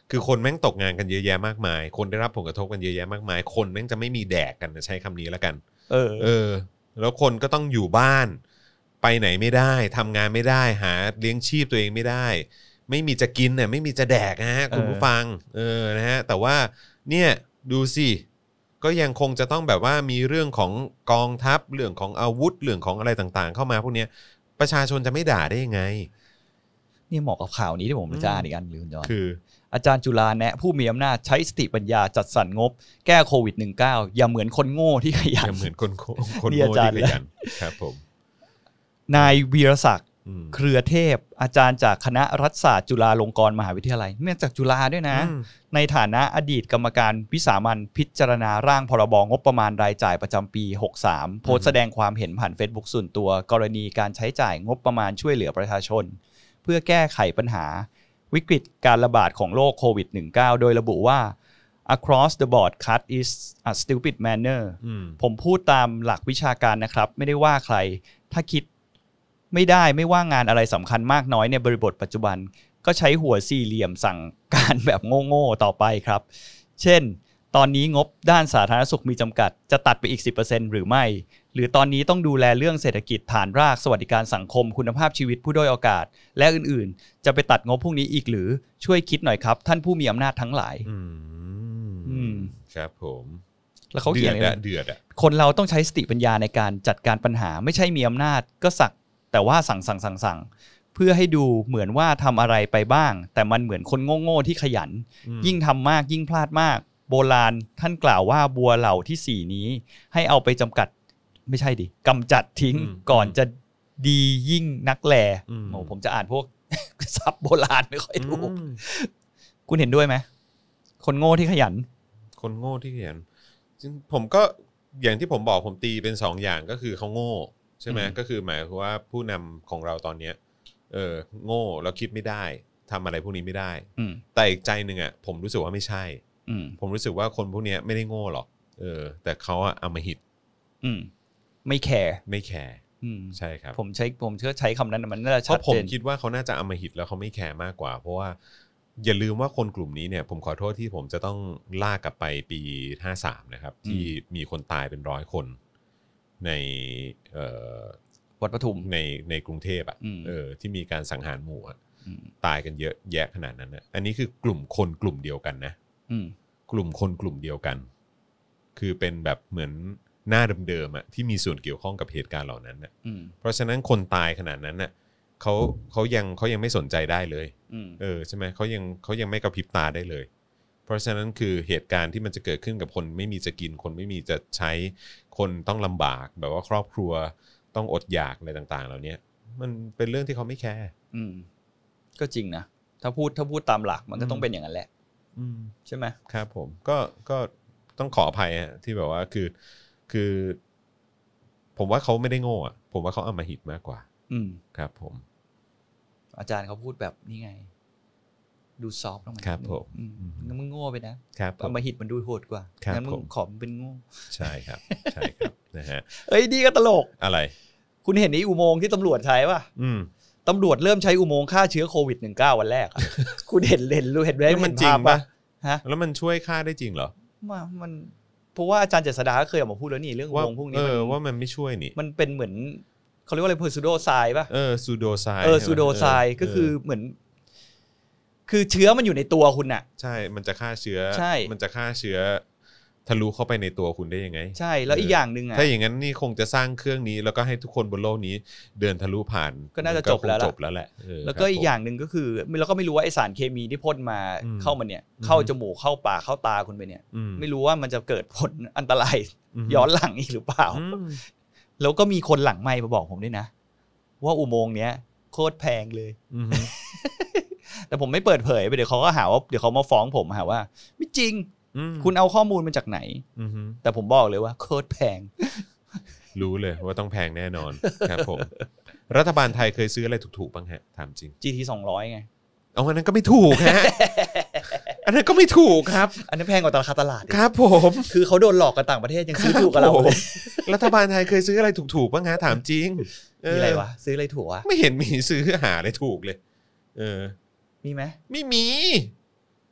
คือคนแม่งตกงานกันเยอะแยะมากมายคนได้รับผลกระทบกันเยอะแยะมากมายคนแม่งจะไม่มีแดกกันใช้คำนี้แล้วกันเออเออแล้วคนก็ต้องอยู่บ้านไปไหนไม่ได้ทำงานไม่ได้หาเลี้ยงชีพตัวเองไม่ได้ไม่มีจะกินเนี่ยไม่มีจะแดกนะฮะคุณผู้ฟังเออนะฮะแต่ว่าเนี่ยดูสิก็ยังคงจะต้องแบบว่ามีเรื่องของกองทัพเรื่องของอาวุธเรื่องของอะไรต่างๆเข้ามาพวกนี้ประชาชนจะไม่ด่าได้ยังไงนี่เหมาะกับข่าวนี้ที่ผมจะอ่านอีกอันหนึ่งคุณจอนคืออาจารย์จุฬาแนะผู้มีอำนาจใช้สติปัญญาจัดสรรงบแก้โควิด สิบเก้า อย่าเหมือนคนโง่ที่ขยันอย่าเหมือนคนคนโง่ที่ขยันครับผมนายวีรศักดิ์เครือเทพอาจารย์จากคณะรัฐศาสตร์จุฬาลงกรณ์มหาวิทยาลัยมาจากจุฬาด้วยนะในฐานะอดีตกรรมการวิสามัญพิจารณาร่างพรบงบประมาณรายจ่ายประจำปีหกสามโพสต์แสดงความเห็นผ่าน Facebook ส่วนตัวกรณีการใช้จ่ายงบประมาณช่วยเหลือประชาชนเพื่อแก้ไขปัญหาวิกฤตการระบาดของโรคโควิด สิบเก้า โดยระบุว่า across the board cut is a stupid manner ผมพูดตามหลักวิชาการนะครับไม่ได้ว่าใครถ้าคิดไม่ได้ไม่ว่างานอะไรสำคัญมากน้อยในบริบทปัจจุบันก็ใช้หัวสี่เหลี่ยมสั่งการแบบโง่ๆต่อไปครับเช่นตอนนี้งบด้านสาธารณสุขมีจำกัดจะตัดไปอีก สิบเปอร์เซ็นต์ หรือไม่หรือตอนนี้ต้องดูแลเรื่องเศรษฐกิจฐานรากสวัสดิการสังคมคุณภาพชีวิตผู้ด้อยโอกาสและอื่นๆจะไปตัดงบพวกนี้อีกหรือช่วยคิดหน่อยครับท่านผู้มีอำนาจทั้งหลายอืมครับผมแล้วเขาเขียนเลยเดือดอ่ะคนเราต้องใช้สติปัญญาในการจัดการปัญหาไม่ใช่มีอำนาจก็สักแต่ว่าสั่งสั่งสั่งสั่งเพื่อให้ดูเหมือนว่าทำอะไรไปบ้างแต่มันเหมือนคนโง่ๆที่ขยันยิ่งทำมากยิ่งพลาดมากโบราณท่านกล่าวว่าบัวเหล่าที่สี่นี้ให้เอาไปจำกัดไม่ใช่ดิกำจัดทิ้งก่อนจะดียิ่งนักแลโอ้ผมจะอ่านพวกศัพท์โบราณไม่ค่อยถูกคุณเห็นด้วยไหมคนโง่ที่ขยันคนโง่ที่ขยันผมก็อย่างที่ผมบอกผมตีเป็นสองอย่างก็คือเขาโง่ใช่ไหมก็คือหมายความว่าผู้นำของเราตอนเนี้ยเออโง่แล้วคิดไม่ได้ทำอะไรพวกนี้ไม่ได้แต่อีกใจหนึ่งอ่ะผมรู้สึกว่าไม่ใช่ผมรู้สึกว่าคนพวกนี้ไม่ได้โง่หรอกเออแต่เขาอะอำมหิตไม่แคร์ไม่แคร์ใช่ครับผมใช้ผมเชื่อใช้คำนั้นมันน่าจะชัดเจนเพราะผมคิดว่าเขาน่าจะอำมหิตแล้วเขาไม่แคร์มากกว่าเพราะว่าอย่าลืมว่าคนกลุ่มนี้เนี่ยผมขอโทษที่ผมจะต้องลากกลับไปปีห้าสามนะครับที่มีคนตายเป็นร้อยคนในวัดปทุมในในกรุงเทพอ่ะเออที่มีการสังหารหมู่ตายกันเยอะแยะขนาดนั้นนะอันนี้คือกลุ่มคนกลุ่มเดียวกันนะกลุ่มคนกลุ่มเดียวกันคือเป็นแบบเหมือนหน้าเดิมๆอ่ะที่มีส่วนเกี่ยวข้องกับเหตุการณ์เหล่านั้นนะเพราะฉะนั้นคนตายขนาดนั้นน่ะเขาเขายังเขายังไม่สนใจได้เลยเออใช่ไหมเขายังเขายังไม่กระพริบตาได้เลยเพราะฉะนั้นคือเหตุการณ์ที่มันจะเกิดขึ้นกับคนไม่มีจะกินคนไม่มีจะใช้คนต้องลำบากแบบว่าครอบครัวต้องอดอยากอะไรต่างๆเหล่านี้มันเป็นเรื่องที่เขาไม่แคร์ก็จริงนะถ้าพูดถ้าพูดตามหลักมันก็ต้องเป็นอย่างนั้นแหละใช่ไหมครับผมก็ก็ต้องขออภัยฮะที่แบบว่าคือคือผมว่าเขาไม่ได้โง่อะผมว่าเขาอำมหิตมากกว่าครับผมอาจารย์เขาพูดแบบนี้ไงดูซอฟต์ลงมาครับผมงั้นมึงโง่ไปนะครับอำมหิตมันดูโหดกว่างั้นมึงขอมันเป็นโง่ใช่ครับใช่ครับนะฮะเอ้ยดีก็ตลกอะไรคุณเห็นไอ้อุโมงค์ที่ตำรวจใช้ป่ะตำรวจเริ่มใช้อุโมงค์ฆ่าเชื้อโควิด สิบเก้า วันแรกอ่ะคุณเห็นเห็นรู้เห็นไหมมันจริงป่ะฮะแล้วมันช่วยฆ่าได้จริงเหรอมามันเพราะว่าอาจารย์เจษฎาก็เคยออกมาพูดแล้วนี่เรื่องอุโมงค์พวกนี้เออว่ามันไม่ช่วยนี่มันเป็นเหมือนเขาเรียกว่าอะไรเพอร์ซูโดไซด์ป่ะเออซูโดไซด์เออซูโดไซด์ก็คือเหมือนคือเชื้อมันอยู่ในตัวคุณน่ะใช่มันจะฆ่าเชื้อมันจะฆ่าเชื้อทะลุเข้าไปในตัวคุณได้ยังไงใช่แล้วอีกอย่างนึงอ่ะถ้าอย่างนั้นนี่คงจะสร้างเครื่องนี้แล้วก็ให้ทุกคนบนโลกนี้เดินทะลุผ่านก็น่าจะจบแล้วจบแล้วแหละแล้วก็อีกอย่างนึงก็คือเราก็ไม่รู้ว่าไอสารเคมีที่พ่นมาเข้ามาเนี่ยเข้าจมูกเข้าปากเข้าตาคุณไปเนี่ยไม่รู้ว่ามันจะเกิดผลอันตรายย้อนหลังอีกหรือเปล่าแล้วก็มีคนหลังไมค์มาบอกผมด้วยนะว่าอุโมงค์เนี้ยโคตรแพงเลยแต่ผมไม่เปิดเผยไปเดี๋ยวเขาก็หาว่าเดี๋ยวเขามาฟ้องผมหาว่าไม่จริงคุณเอาข้อมูลมาจากไหนแต่ผมบอกเลยว่าโคตรแพงรู้เลยว่าต้องแพงแน่นอนครับผมรัฐบาลไทยเคยซื้ออะไรถูกๆบ้างฮะถามจริงจี ที สองร้อยไงเอาอันนั้นก็ไม่ถูกฮะอันนั้นก็ไม่ถูกครับอันนั้นแพงกว่าราคาตลาดครับผมคือเขาโดนหลอกกันต่างประเทศยังซื้อถูกกว่าเราเลยรัฐบาลไทยเคยซื้ออะไรถูกๆบ้างฮะถามจริงมีอะไรวะซื้ออะไรถูกวะไม่เห็นมีซื้อหาอะไรถูกเลยเออมีไหมไม่มี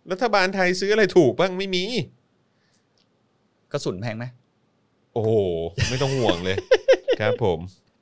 รัฐบาลไทยซื้ออะไรถูกบ้างไม่มีกระสุนแพงไหมโอ้โหไม่ต้องห่วงเลย ครับผม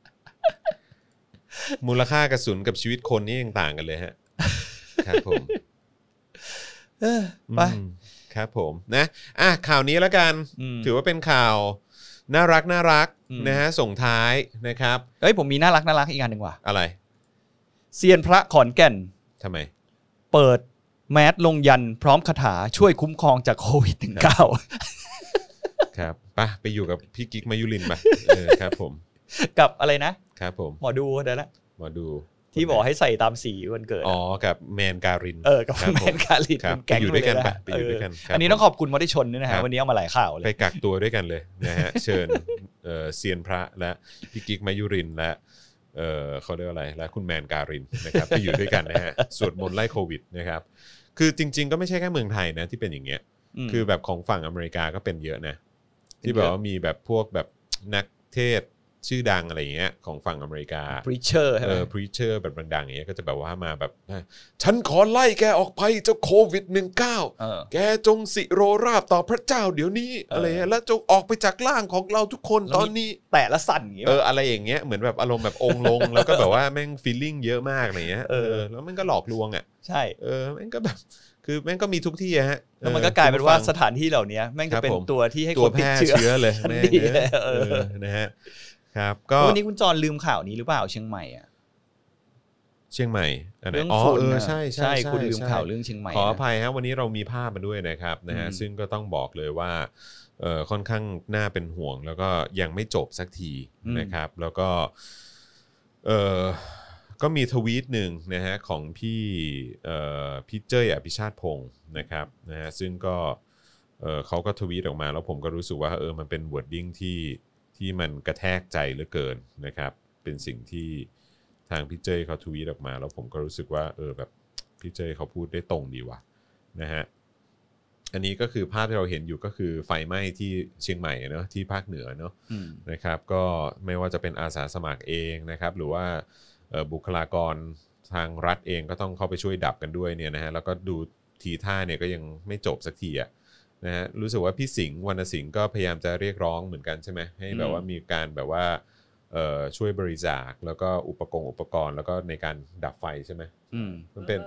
มูลค่ากระสุนกับชีวิตคนนี่ยังต่างกันเลยฮะครับผมเออไปครับผมนะอ่ะข่าวนี้แล้วกันถือว่าเป็นข่าวน่ารักน่ารักนะฮะส่งท้ายนะครับเฮ้ยผมมีน่ารักน่ารักอีกอันหนึ่งว่ะอะไรเซียนพระขอนแก่นทำไมเปิดแมสลงยันพร้อมคาถาช่วยคุ้มครองจากโควิด สิบเก้าครับไปไปอยู่กับพี่กิ๊กมายุรินทร์ไปเออครับผมกับอะไรนะครับผมหมอดูเดี๋ยวนะหมอดูที่บอกให้ใส่ตามสีวันเกิดอ๋อกับแมนการินเออกับแมนการินแก๊งอยู่ด้วยกันไปอยู่ด้วยกันอันนี้ต้องขอบคุณมติชนด้วยนะฮะวันนี้เอามาหลายข่าวเลยไปกักตัวด้วยกันเลยนะฮะเชิญเอ่อเซียนพระและพี่กิ๊กมายุรินทร์และเอ่อเขาเรียกว่าอะไรและคุณแมนการินนะครับไปอยู่ด้วยกันนะฮะสวดมนต์ไล่โควิดนะครับคือจริงๆก็ไม่ใช่แค่เมืองไทยนะที่เป็นอย่างเงี้ยคือแบบของฝั่งอเมริกาก็เป็นเยอะนะที่แบบว่ามีแบบพวกแบบนักเทศชื่อดังอะไรอย่างเงี้ยของฝั่งอเมริกา preacher ใช่ไหมเออ preacher แบบดังๆอย่างเงี้ยก็จะแบบว่ามาแบบฉันขอไล่แกออกไปเจ้าโควิด สิบเก้า แกจงสิโรราบต่อพระเจ้าเดี๋ยวนี้อะไรเงี้ยแล้วจงออกไปจากร่างของเราทุกคนตอนนี้แต่ละสั่นอย่างเงี้ยเอออะไรอย่างเงี้ยเหมือนแบบอารมณ์แบบองค์ลงแล้วก็แบบว่าแม่ง feeling เยอะมากอะไรเงี้ยเออแล้วมันก็หลอกลวงอ่ะใช่เออแม่งก็แบบคือแม่งก็มีทุกที่ฮะแล้วมันก็กลายเป็นว่าสถานที่เหล่านี้แม่งจะเป็นตัวที่ให้คนติดเชื้อเลยแม่งเออนะฮะครับก็วันนี้คุณจรลืมข่าวนี้หรือเปล่าเชียงใหม่อ่ะเชียงใหม่เรื่องฝุ่นเออใช่ใช่คุณลืมข่าวเรื่องเชียงใหม่ขออภัยครับวันนี้เรามีภาพมาด้วยนะครับนะฮะซึ่งก็ต้องบอกเลยว่าเอ่อค่อนข้างน่าเป็นห่วงแล้วก็ยังไม่จบสักทีนะครับแล้วก็เอ่อก็มีทวีตหนึ่งนะฮะของพี่เอ่อพี่เจ้ยอภิชาติพงศ์นะครับนะฮะซึ่งก็เอ่อเขาก็ทวีตออกมาแล้วผมก็รู้สึกว่าเออมันเป็น wording ที่ที่มันกระแทกใจเหลือเกินนะครับเป็นสิ่งที่ทางพี่เจ้ยเขาทวีตออกมาแล้วผมก็รู้สึกว่าเออแบบพี่เจ้ยเขาพูดได้ตรงดีว่ะนะฮะอันนี้ก็คือภาพที่เราเห็นอยู่ก็คือไฟไหม้ที่เชียงใหม่เนาะที่ภาคเหนือเนาะนะครับก็ไม่ว่าจะเป็นอาสาสมัครเองนะครับหรือว่าบุคลากรทางรัฐเองก็ต้องเข้าไปช่วยดับกันด้วยเนี่ยนะฮะแล้วก็ดูทีท่าเนี่ยก็ยังไม่จบสักทีอ่ะนะฮะรู้สึกว่าพี่สิงห์วรรณสิงห์ก็พยายามจะเรียกร้องเหมือนกันใช่ไหมให้แบบว่ามีการแบบว่าช่วยบริจาคแล้วก็อุปกรณ์อุปกรณ์แล้วก็ในการดับไฟใช่ไหมมันเป็น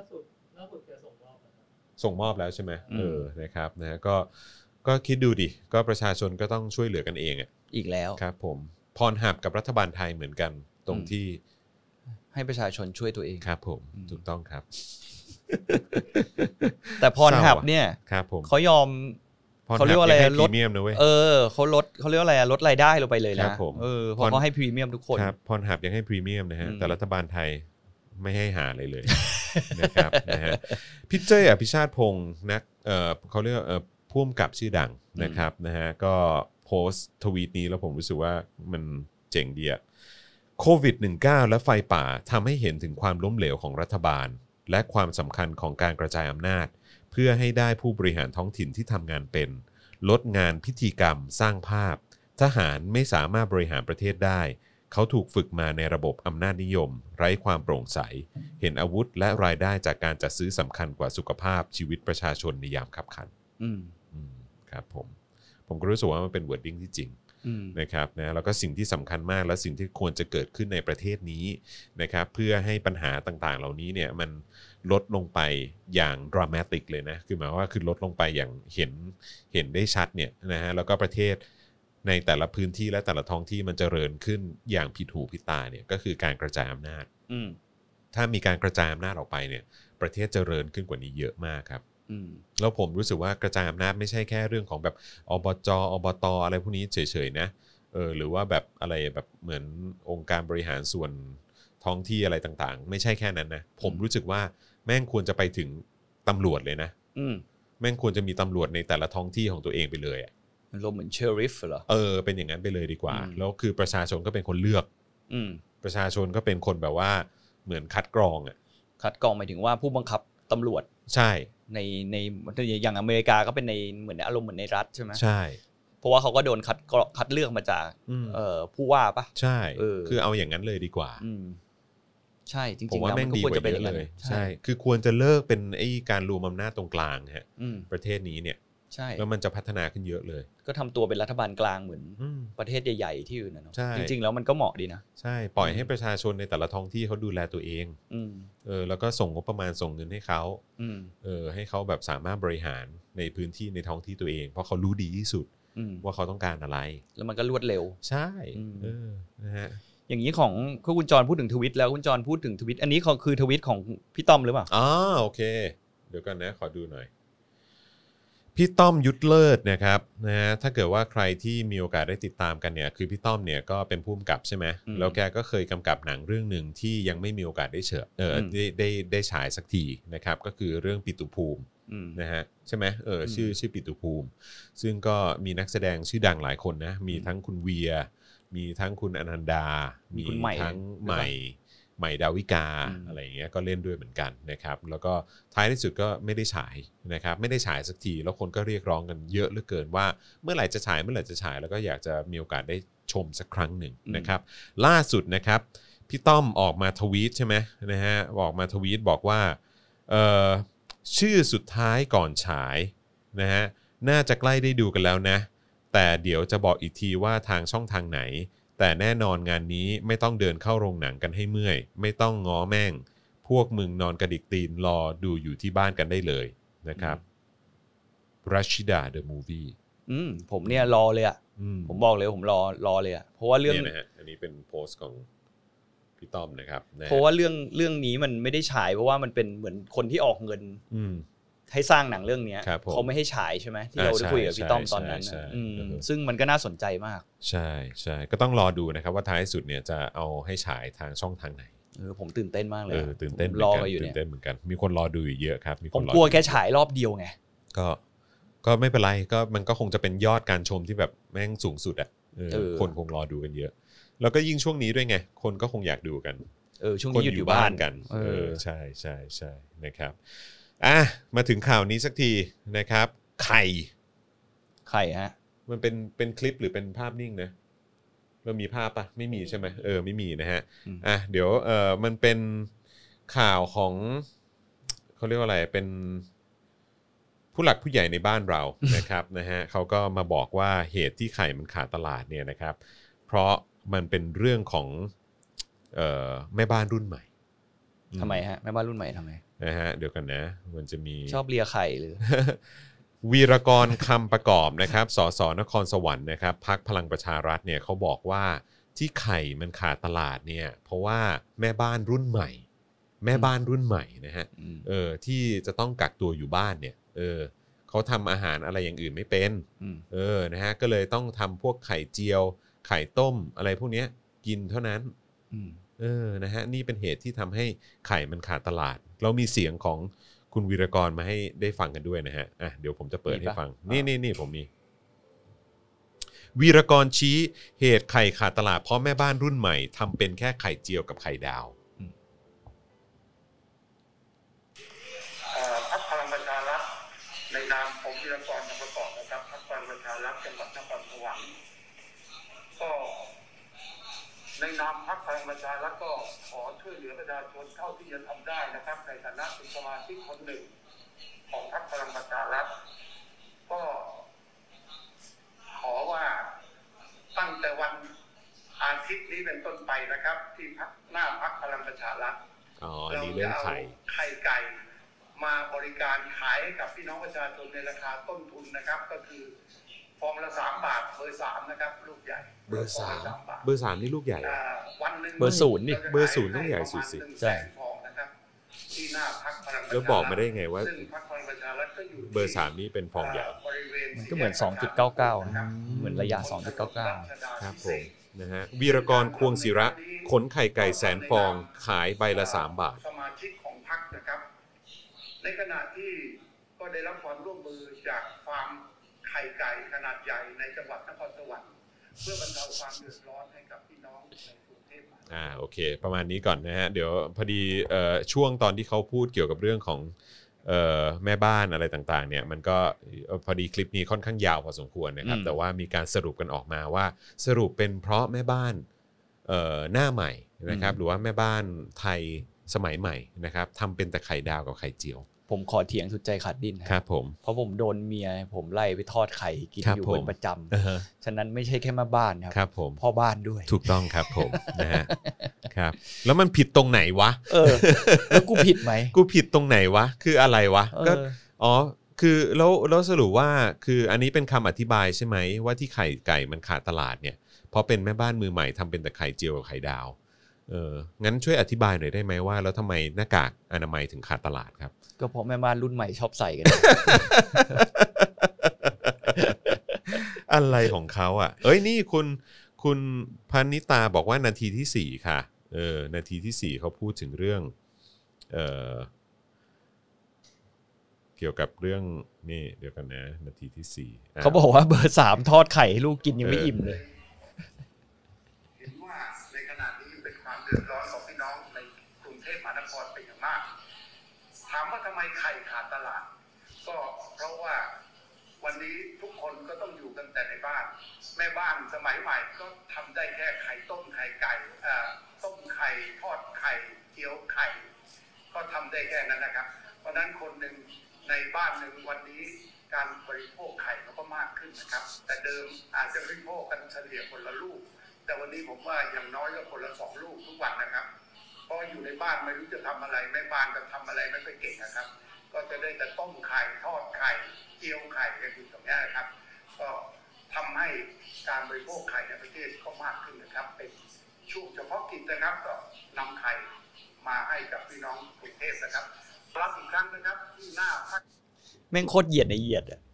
ส่งมอบแล้วใช่ไหมเออนะครับนะฮะก็ก็คิดดูดิก็ประชาชนก็ต้องช่วยเหลือกันเองอ่ะอีกแล้วครับผมพรหับกับรัฐบาลไทยเหมือนกันตรงที่ให้ประชาชนช่วยตัวเองครับผมถูกต้องครับแต่พรหับเนี่ยครับผมเขายอมเขาเรียกว่าอะไรลดเออเขาลดเขาเรียกว่าอะไรลดรายได้ลงไปเลยนะเออเพราะเขาให้พรีเมียมทุกคนครับพรหับยังให้พรีเมียมนะฮะแต่รัฐบาลไทยไม่ให้หาอะไรเลยนะครับนะฮะพี่เจ้ยอภิชาติพงศ์นักเออเขาเรียกเออผู้กำกับชื่อดังนะครับนะฮะก็โพสต์ทวีตนี้แล้วผมรู้สึกว่ามันเจ๋งดีอะโควิด สิบเก้า และไฟป่าทำให้เห็นถึงความล้มเหลวของรัฐบาลและความสำคัญของการกระจายอำนาจเพื่อให้ได้ผู้บริหารท้องถิ่นที่ทำงานเป็นลดงานพิธีกรรมสร้างภาพทหารไม่สามารถบริหารประเทศได้เขาถูกฝึกมาในระบบอำนาจนิยมไร้ความโปร่งใสเห็นอาวุธและรายได้จากการจัดซื้อสำคัญกว่าสุขภาพชีวิตประชาชนในยามคับขันอืมครับผมผมก็รู้สึกว่ามันเป็น wording ที่จริงนะครับนะแล้วก็สิ่งที่สำคัญมากและสิ่งที่ควรจะเกิดขึ้นในประเทศนี้นะครับเพื่อให้ปัญหาต่างๆเหล่านี้เนี่ยมันลดลงไปอย่างดรามาติกเลยนะคือหมายว่าคือลดลงไปอย่างเห็นเห็นได้ชัดเนี่ยนะฮะแล้วก็ประเทศในแต่ละพื้นที่และแต่ละท้องที่มันเจริญขึ้นอย่างผิดหูผิดตาเนี่ยก็คือการกระจายอำนาจถ้ามีการกระจายอำนาจออกไปเนี่ยประเทศเจริญขึ้นกว่านี้เยอะมากครับแล้วผมรู้สึกว่ากระจายอำนาจไม่ใช่แค่เรื่องของแบบอบจ.อบต.อะไรพวกนี้เฉยๆนะเออหรือว่าแบบอะไรแบบเหมือนองค์การบริหารส่วนท้องที่อะไรต่างๆไม่ใช่แค่นั้นนะผมรู้สึกว่าแม่งควรจะไปถึงตำรวจเลยนะแม่งควรจะมีตำรวจในแต่ละท้องที่ของตัวเองไปเลยอ่ะลมเหมือนเชอริฟเหรอเออเป็นอย่างนั้นไปเลยดีกว่าแล้วคือประชาชนก็เป็นคนเลือกประชาชนก็เป็นคนแบบว่าเหมือนคัดกรองอ่ะคัดกรองหมายถึงว่าผู้บังคับตำรวจใช่ในในอย่างอเมริกาก็เป็นในเหมือนอารมณ์เหมือนในรัฐใช่ไหมใช่เพราะว่าเขาก็โดนคัดคัดเลือกมาจากเอ่อผู้ว่าปะใช่คือเอาอย่างนั้นเลยดีกว่าใช่จผริมงๆว่าแล้วแม่มันงก็ดีควรกจะว่าเป็นเยออะย่างนั้นเลยใช่ใช่คือควรจะเลิกเป็นไอ้การรวมอำนาจตรงกลางฮะอืมประเทศนี้เนี่ยใช่แล้วมันจะพัฒนาขึ้นเยอะเลยก็ทำตัวเป็นรัฐบาลกลางเหมือนอืมประเทศใหญ่ๆที่อื่นนะเนาะใช่จริงๆแล้วมันก็เหมาะดีนะใช่ปล่อยอืมให้ประชาชนในแต่ละท้องที่เขาดูแลตัวเองอืมเออแล้วก็ส่งงบประมาณส่งเงินให้เขาอืมเออให้เขาแบบสามารถบริหารในพื้นที่ในท้องที่ตัวเอง เพราะเขารู้ดีที่สุดอืมว่าเขาต้องการอะไรแล้วมันก็รวดเร็วใช่อืมเออนะฮะอย่างนี้ของคุณจรพูดถึงทวิตแล้วคุณจรพูดถึงทวิตอันนี้เขาคือทวิตของพี่ต้อมหรือเปล่าอ๋อโอเค เดี๋ยวก่อนนะขอดูหน่อย พี่ต้อมยุทธเลิศนะครับนะฮะถ้าเกิดว่าใครที่มีโอกาสได้ติดตามกันเนี่ยคือพี่ต้อมเนี่ยก็เป็นผู้กำกับใช่ไหมอืมแล้วแกก็เคยกำกับหนังเรื่องหนึ่งที่ยังไม่มีโอกาสได้เฉอเอออมได้ได้ได้ฉายสักทีนะครับก็คือเรื่องปิตุภูมิอืมนะฮะใช่ไหมเอออืมชื่อชื่อปิตุภูมิ ซึ่งก็มีนักแสดงชื่อดังหลายคนนะมีทั้งคุณเวีย มีทั้งคุณอนันดามีมีคุณใหม่ทั้งหรือใหเปม่ล่าใหม่ดาวิกาอืมอะไรอย่างเงี้ยก็เล่นด้วยเหมือนกันนะครับแล้วก็ท้ายที่สุดก็ไม่ได้ฉายนะครับไม่ได้ฉายสักทีแล้วคนก็เรียกร้องกันเยอะเหลือเกินว่าเมื่อไหร่จะฉายเมื่อไหร่จะฉายแล้วก็อยากจะมีโอกาสได้ชมสักครั้งหนึ่งนะครับล่าสุดนะครับพี่ต้อมออกมาทวีตใช่ไหมนะฮะออกมาทวีตบอกว่าเอ่อชื่อสุดท้ายก่อนฉายนะฮะน่าจะใกล้ได้ดูกันแล้วนะแต่เดี๋ยวจะบอกอีกทีว่าทางช่องทางไหนแต่แน่นอนงานนี้ไม่ต้องเดินเข้าโรงหนังกันให้เมื่อยไม่ต้องง้อแม่งพวกมึงนอนกระดิกตีนรอดูอยู่ที่บ้านกันได้เลยนะครับรัชชิดาเดอะมูฟวี่อืมผมเนี่ยรอเลยอ่ะผมบอกเลยผมรอรอเลยอ่ะเพราะว่าเรื่องเนี่ยนะฮะอันนี้เป็นโพสต์ของพี่ต้อมนะครับนฮเพราะว่าเรื่องเรื่องนี้มันไม่ได้ฉายเพราะว่ามันเป็นเหมือนคนที่ออกเงินอืมให้สร้างหนังเรื่องเนี้ยครับผมเขาไม่ให้ฉายใช่ไหมที่อ่าเราได้คุยกับใช่พี่ต้อมใช่ตอนนั้นใช่น่ะอืมเออซึ่งมันก็น่าสนใจมากใช่ใช่ก็ต้องรอดูนะครับว่าท้ายสุดเนี่ยจะเอาให้ฉายทางช่องทางไหนเออผมตื่นเต้นมากเลยเออตื่นเต้นผมเหมืรออนกันกันอยู่ตื่เนี่นยเต้นเหมือนกันมีคนรอดูอยู่เยอะครับมีคผนมรอกลัวดูแค่ฉายรอบเดียวไงก็ก็ไม่เป็นไรก็มันก็คงจะเป็นยอดการชมที่แบบแม่งสูงสุดอ่ะเออเออคนคงรอดูกันเยอะ แล้วก็ยิ่งช่วงนี้ด้วยไงคนก็คงอยากดูกันเออช่วงคนนี้หยุดออยู่ ยู่บ้านกันเอเอออใช่ใช่ใช่นะครับอ่ะมาถึงข่าวนี้สักทีนะครับไข่ใครฮะมันเป็นเป็นคลิปหรือเป็นภาพนิ่งนะเรามีภาพปะไม่มีใช่ไหมเออไม่มีนะฮะอืมอ่ะเดี๋ยวเออมันเป็นข่าวของเขาเรียกว่าอะไรเป็นผู้หลักผู้ใหญ่ในบ้านเรา นะครับ นะฮะเขาก็มาบอกว่าเหตุที่ไข่มันขาดตลาดเนี่ยนะครับ เพราะมันเป็นเรื่องของเอ่อแม่บ้านรุ่นใหม่ทำไมฮะแม่บ้านรุ่นใหม่ทำไมนะฮะเดี๋ยวกันนะมันจะมีชอบเลียไข่หรือวีรกรคำประกอบนะครับ สสนครสวรรค์นะครับพรรคพลังประชารัฐเนี่ยเขาบอกว่าที่ไข่มันขาดตลาดเนี่ยเพราะว่าแม่บ้านรุ่นใหม่ แม่บ้านรุ่นใหม่นะฮะอืมเออที่จะต้องกักตัวอยู่บ้านเนี่ยเออเขาทำอาหารอะไรอย่างอื่นไม่เป็นอืมเออนะฮะก็เลยต้องทำพวกไข่เจียว ไข่ต้มอะไรพวกเนี้ยกินเท่านั้นอืมเออ นะฮะ นี่เป็นเหตุที่ทำให้ไข่มันขาดตลาด เรามีเสียงของคุณวีรกรมาให้ได้ฟังกันด้วยนะฮะ อ่ะ เดี๋ยวผมจะเปิดให้ฟัง นี่นี่นี่ผมมี วีรกรชี้เหตุไข่ขาดตลาดเพราะแม่บ้านรุ่นใหม่ทำเป็นแค่ไข่เจียวกับไข่ดาวเอ่อพรรคพลังประชารัฐในนามผมวีรกรคำประกอบนะครับพรรคพลังประชารัฐจังหวัดนครสวรรค์ก็ในนามพรรคพลังประชารัฐก็ขอช่วยเหลือประชาชนเท่าที่จะทำได้นะครับในฐานะเป็นสมาชิกคนหนึ่งของพรรคพลังประชารัฐก็ขอว่าตั้งแต่วันอาทิตย์นี้เป็นต้นไปนะครับที่พรรคหน้าพรรคพลังประชารัฐอ๋อ อันนี้เรื่องไข่ไข่ไก่มาบริการขายให้กับพี่น้องประชาชนในราคาต้นทุนนะครับ ก็คือฟองละสามบาทเบอร์สามนะครับลูกใหญ่เบอร์สามฟงละบาทเบอร์สามนี่ลูกใหญ่อ่าวันหนึ่งเบอร์ศูนย์นี่าจะเบอร์ศูนย์ต้องใหญ่สุดสิประมาณหนึ่งใช่แสนฟองนะครับที่หน้าพรรคพลังประชารัฐแล้วบอกมาได้ไงว่าซึ่งพรรคพลังประชารัฐก็อยู่ที่เบอร์สามนี่เป็นฟองใหญ่บริเวณมันก็เหมือน สองจุดเก้าเก้า เหมือนระยะ สองจุดเก้าเก้าครับผม นะฮะ วีรกรควงศิระ ขนไข่ไก่แสนฟอง ขายใบละสามบาทสมาชิกของพรรคนะครับ ในขณะที่ก็ได้รับความร่วมมือจากฟาร์มไข่ไก่ขนาดใหญ่ในจังหวัดนครสวรรค์เพื่อบรรเทาความเดือดร้อนให้กับพี่น้องในกรุงเทพมหานครอ่าโอเคประมาณนี้ก่อนนะฮะเดี๋ยวพอดีเอ่อช่วงตอนที่เขาพูดเกี่ยวกับเรื่องของเอ่อแม่บ้านอะไรต่างๆเนี่ยมันก็เอ่อพอดีคลิปนี้ค่อนข้างยาวพอสมควรนะครับอืมแต่ว่ามีการสรุปกันออกมาว่าสรุปเป็นเพราะแม่บ้านเอ่อหน้าใหม่นะครับหรือว่าแม่บ้านไทยสมัยใหม่นะครับทำเป็นแต่ไข่ดาวกับไข่เจียวผมขอเถียงสุดใจขาดดิ้นครับผมเพราะผมโดนเมียผมไล่ไปทอดไข่กินอยู่เป็นประจำฉะนั้นไม่ใช่แค่แม่บ้านครับครับผมพ่อบ้านด้วยถูกต้องครับผมนะฮะครับแล้วมันผิดตรงไหนวะเออแล้วกูผิดไหมกูผิดตรงไหนวะคืออะไรวะก็อ๋อคือแล้วแล้วสรุปว่าคืออันนี้เป็นคำอธิบายใช่ไหมว่าที่ไข่ไก่มันขาดตลาดเนี่ยเพราะเป็นแม่บ้านมือใหม่ทำเป็นแต่ไข่เจียวกับไข่ดาวเอองั้นช่วยอธิบายหน่อยได้ไหมว่าแล้วทำไมหน้ากากอนามัยถึงขาดตลาดครับก็เพราะแม่บ้านรุ่นใหม่ชอบใส่กันอะไรของเขาอ่ะเอ้ยนี่คุณคุณพนิตาบอกว่านาทีที่สี่ค่ะเออนาทีที่สี่เขาพูดถึงเรื่องเออเกี่ยวกับเรื่องนี่เดี๋ยวกันนะนาทีที่สี่เขาบอกว่าเบอร์สามทอดไข่ให้ลูกกินยังไม่อิ่มเลยเห็นว่าในขณะนี้เป็นความเดือดร้อนของพี่น้องในกรุงเทพมหานครเป็นอย่างมากถามว่าทำไมไข่ขาดตลาดก็เพราะว่าวันนี้ทุกคนก็ต้องอยู่กันแต่ในบ้านแม่บ้านสมัยใหม่ก็ทำได้แค่ไข่ต้มไข่ไก่ต้มไข่ทอดไข่เจียวไข่ก็ทำได้แค่นั้นนะครับเพราะนั้นคนหนึ่งในบ้านหนึ่งวันนี้การบริโภคไข่ก็มากขึ้นนะครับแต่เดิมอาจจะบริโภคกันเฉลี่ยคนละลูกแต่วันนี้ผมว่าอย่างน้อยก็คนละสองลูกทุกวันนะครับเพราะอยู่ในบ้านไม่รู้จะทำอะไรแม่บ้านจะทำอะไรไม่ค่อยเก่งนะครับก็จะได้แต่ต้มไข่ทอดไข่เจียวไข่กันอยู่ตรงนี้นะครับก็ทำให้การบริโภคไข่ในประเทศก็มากขึ้นนะครับเป็นช่วงเฉพาะกิจนะครับก็นำไข่มาให้กับพี่น้องกรุงเทพนะครับรับอีกครั้งนะครับที่หน้าพักแม่งโคตรเหยียดในเหยียดอ่ะ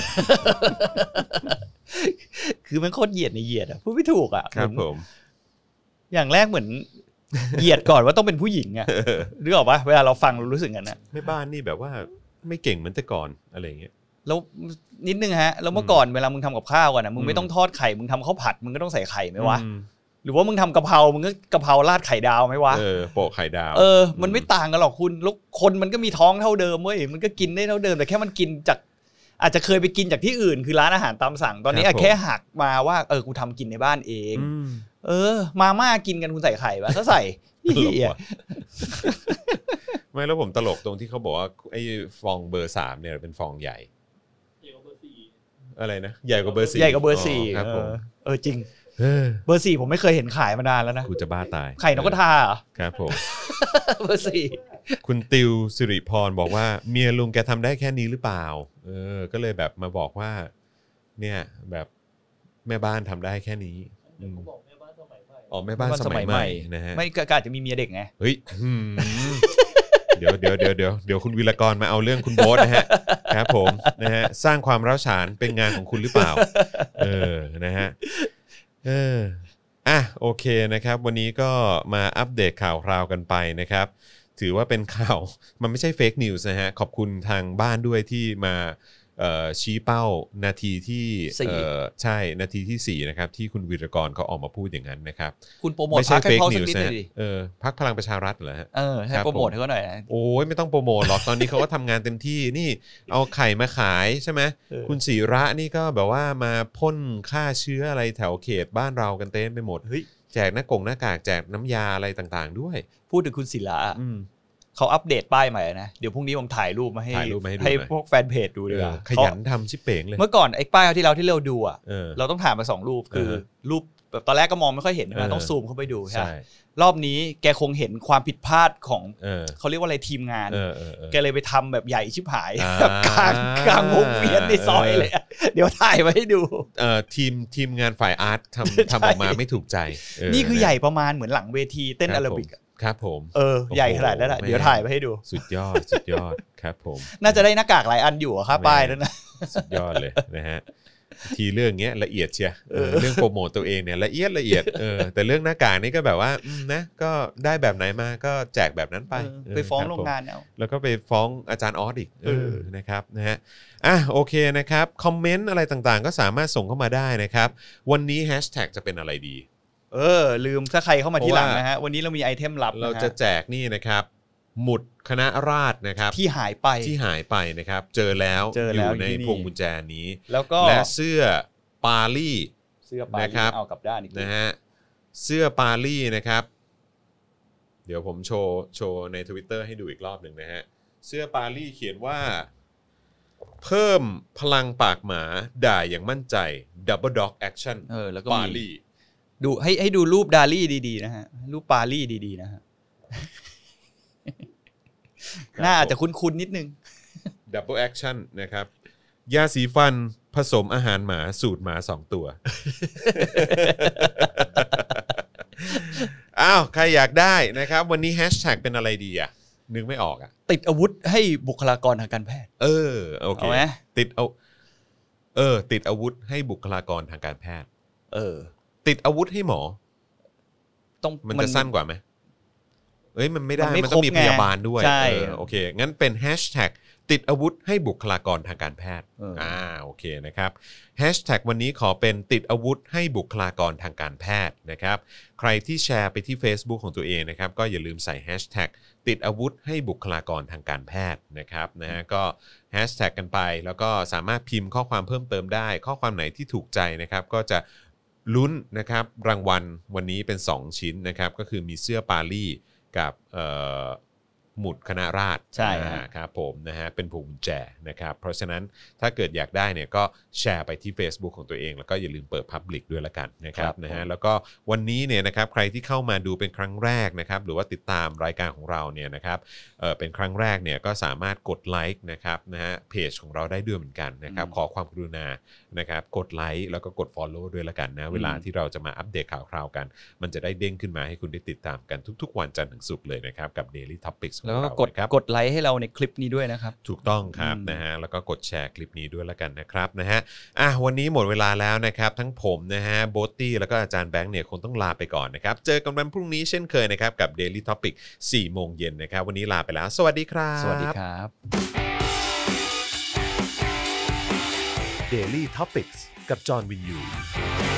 คือแม่งโคตรเหยียดในเหยียดอ่ะพูดไม่ถูกอ่ะครับผมอย่างแรกเหมือนเหยียดก่อนว่าต้องเป็นผู้หญิงอ่ะนึกออกปะเวลาเราฟังเรารู้สึกกันนะแม่บ้านนี่แบบว่าไม่เก่งเหมือนแต่ก่อนอะไรอย่างเงี้ยแล้วนิดนึงฮะแล้วเมื่อก่อนเวลามึงทำกับข้าวกันนะมึงไม่ต้องทอดไข่มึงทำข้าวผัดมึงก็ต้องใส่ไข่ไหมวะหรือว่ามึงทำกะเพรามึงก็กะเพราราดไข่ดาวไหมวะเออโปะไข่ดาวเออมันไม่ต่างกันหรอกคุณแล้วคนมันก็มีท้องเท่าเดิมเว้ยมันก็กินได้เท่าเดิมแต่แค่มันกินจากอาจจะเคยไปกินจากที่อื่นคือร้านอาหารตามสั่งตอนนี้แค่หักมาว่าเออกูทำกินในบ้านเองเออมาม่ากินกันคุณใส่ไข่ปะถ้าใส่ไม่แล้วผมตลกตรงที่เขาบอกว่าไอ้ฟองเบอร์สามเนี่ยเป็นฟองใหญ่ใหญ่กว่าเบอร์สี่อะไรนะใหญ่กว่าเบอร์สี่ใหญ่กว่าเบอร์สี่ครับผมเออจริงเบอร์สี่ผมไม่เคยเห็นขายมานานแล้วนะกูจะบ้าตายไข่นกกระทาเหรอครับผมเบอร์สี่คุณติวสิริพรบอกว่าเมียลุงแกทำได้แค่นี้หรือเปล่าเออก็เลยแบบมาบอกว่าเนี่ยแบบแม่บ้านทำได้แค่นี้อ๋อแม่บ้านสมัยใหม่นะฮะไม่ก็อาจจะมีเมียเด็กไงเฮ้ยเดี๋ยวเดี๋ยวเดี๋ยวเดี๋ยวเดี๋ยวคุณวีรกรมาเอาเรื่องคุณโบ๊ทนะฮะครับผมนะฮะสร้างความร้าวฉานเป็นงานของคุณหรือเปล่าเออนะฮะเอออ่ะโอเคนะครับวันนี้ก็มาอัปเดตข่าวคราวกันไปนะครับถือว่าเป็นข่าวมันไม่ใช่เฟกนิวส์นะฮะขอบคุณทางบ้านด้วยที่มาชี้เป้านาทีที่ใช่นาทีที่สี่นะครับที่คุณวีรกรเขาออกมาพูดอย่างนั้นนะครับคุณโปรโมทพรรคให้เขาสักนิดหน่อยดิเออพรรคพลังประชารัฐเหรอฮะเออให้โปรโมทให้เขาหน่อยโอ้ยไม่ต้องโปรโมทหรอกตอนนี้เขาก็ทำงานเต็มที่นี่เอาไข่มาขายใช่ไหมคุณศิระนี่ก็แบบว่ามาพ่นฆ่าเชื้ออะไรแถวเขตบ้านเรากันเต็มไปหมดเฮ้ยแจกหน้ากงหน้ากากแจกน้ำยาอะไรต่างๆด้วยพูดถึงคุณศิระเขาอัปเดตป้ายใหม่นะเดี๋ยวพรุ่งนี้ผมถ่ายรูปมาให้ให้พวกแฟนเพจดูดีกว่าขยันทำชิปเป๋งเลยเมื่อก่อนไอ้ป้ายที่เราที่เราดูอ่ะเราต้องถ่ายมาสองรูปคือรูปแบบตอนแรกก็มองไม่ค่อยเห็นนะต้องซูมเข้าไปดูใช่รอบนี้แกคงเห็นความผิดพลาดของเขาเรียกว่าอะไรทีมงานแกเลยไปทำแบบใหญ่ชิบหายแบบกลางกลางวงเวียนในซอยเลยเดี๋ยวถ่ายมาให้ดูทีมทีมงานฝ่ายอาร์ตทำทำออกมาไม่ถูกใจนี่คือใหญ่ประมาณเหมือนหลังเวทีเต้นแอโรบิกครับผมเออใหญ่ขนาดนั้นแหละเดี๋ยวถ่ายไปให้ดูสุดยอดสุดยอดครับผมน่าจะได้หน้ากากหลายอันอยู่ครับป้ายแล้วนะสุดยอดเลยนะฮะทีเรื่องเงี้ยละเอียดเชียเรื่องโปรโมตตัวเองเนี่ยละเอียดละเอียดเออแต่เรื่องหน้ากากนี่ก็แบบว่านะก็ได้แบบไหนมาก็แจกแบบนั้นไปไปฟ้องโรงงานเอาแล้วก็ไปฟ้องอาจารย์ออสอีกเออนะครับนะฮะอ่ะโอเคนะครับคอมเมนต์อะไรต่างๆก็สามารถส่งเข้ามาได้นะครับวันนี้แฮชแท็กจะเป็นอะไรดีเออลืมถ้าใครเข้ามาที่หลังนะฮะวันนี้เรามีไอเทมลับเราจะแจกนี่นะครับหมุดคณะราษฎรนะครับที่หายไปที่หายไปนะครับเจอแล้วอยู่ในพวงกุญแจนี้แล้วก็และเสื้อปาลี่เสื้อปาลี่เอากลับด้านอีกนะฮะเสื้อปาลี่นะครับเดี๋ยวผมโชว์โชว์ใน Twitter ให้ดูอีกรอบหนึ่งนะฮะเสื้อปาลี่เขียนว่าเพิ่มพลังปากหมาด่าอย่างมั่นใจ Double Dog Action เออแล้วก็ปามีลี่ดูให้ให้ดูรูปดาลี่ดีๆนะฮะรูปปาลี่ดีๆนะฮะหน้าอาจจะคุ้นๆนิดนึง Double Action นะครับยาสีฟันผสมอาหารหมาสูตรหมาสองตัว อ้าวใครอยากได้นะครับวันนี้แฮชแท็กเป็นอะไรดีอ่ะนึกไม่ออกอ่ะติดอาวุธให้บุคลากรทางการแพทย์เออโอเคเอาไหมติดเอาเออติดอาวุธให้บุคลากรทางการแพทย์เออติดอาวุธให้หมอต้องมันจะสั้นกว่าไหมเอ้ยมันไม่ได้มันไม่มันต้องมีครบไงพยาบาลด้วยใช่เออโอเคงั้นเป็นแฮชแท็กติดอาวุธให้บุคลากรทางการแพทย์เอออ่าโอเคนะครับแฮชแท็กวันนี้ขอเป็นติดอาวุธให้บุคลากรทางการแพทย์นะครับใครที่แชร์ไปที่ Facebook ของตัวเองนะครับก็อย่าลืมใส่แฮชแท็กติดอาวุธให้บุคลากรทางการแพทย์นะครับนะฮะก็แฮชแท็กกันไปแล้วก็สามารถพิมพ์ข้อความเพิ่มเติมได้ข้อความไหนที่ถูกใจนะครับก็จะลุ้นนะครับรางวัลวันนี้เป็นสองชิ้นนะครับก็คือมีเสื้อปาลี่กับเอ่อหมุดคณะราษฎรใช่ครับผมนะฮะเป็นพวงกุญแจนะครับเพราะฉะนั้นถ้าเกิดอยากได้เนี่ยก็แชร์ไปที่ Facebook ของตัวเองแล้วก็อย่าลืมเปิด Public ด้วยละกันนะครับนะฮะแล้วก็วันนี้เนี่ยนะครับใครที่เข้ามาดูเป็นครั้งแรกนะครับหรือว่าติดตามรายการของเราเนี่ยนะครับเอ่อเป็นครั้งแรกเนี่ยก็สามารถกดไลค์นะครับนะฮะเพจของเราได้ด้วยเหมือนกันนะครับขอความกรุณานะครับกดไลค์แล้วก็กด Follow ด้วยละกันนะเวลาที่เราจะมาอัปเดตข่าวคราวกันมันจะได้เด้งขึ้นมาให้คุณได้ติดตามกันทุกๆวันจันทร์ถึงศุกร์เลยนะครับกับ Daily Topics แล้วก็กดกดไลค์ให้เราในคลิปนี้ด้วยนะครับถูกต้องครับนะฮะแล้วก็กดแชร์คลิปนี้ด้วยแล้วกันนะครับนะฮะอ่ะวันนี้หมดเวลาแล้วนะครับทั้งผมนะฮะโบทตี้แล้วก็อาจารย์แบงค์เนี่ยคงต้องลาไปก่อนนะครับเจอกันวันพรุ่งนี้เช่นเคยนะครับกับ Daily Topic สี่โมงเย็นนะครับวันนี้ลาไปแล้วสวัสดีครับสวัสดีครับ Daily Topics กับจอห์นวินยู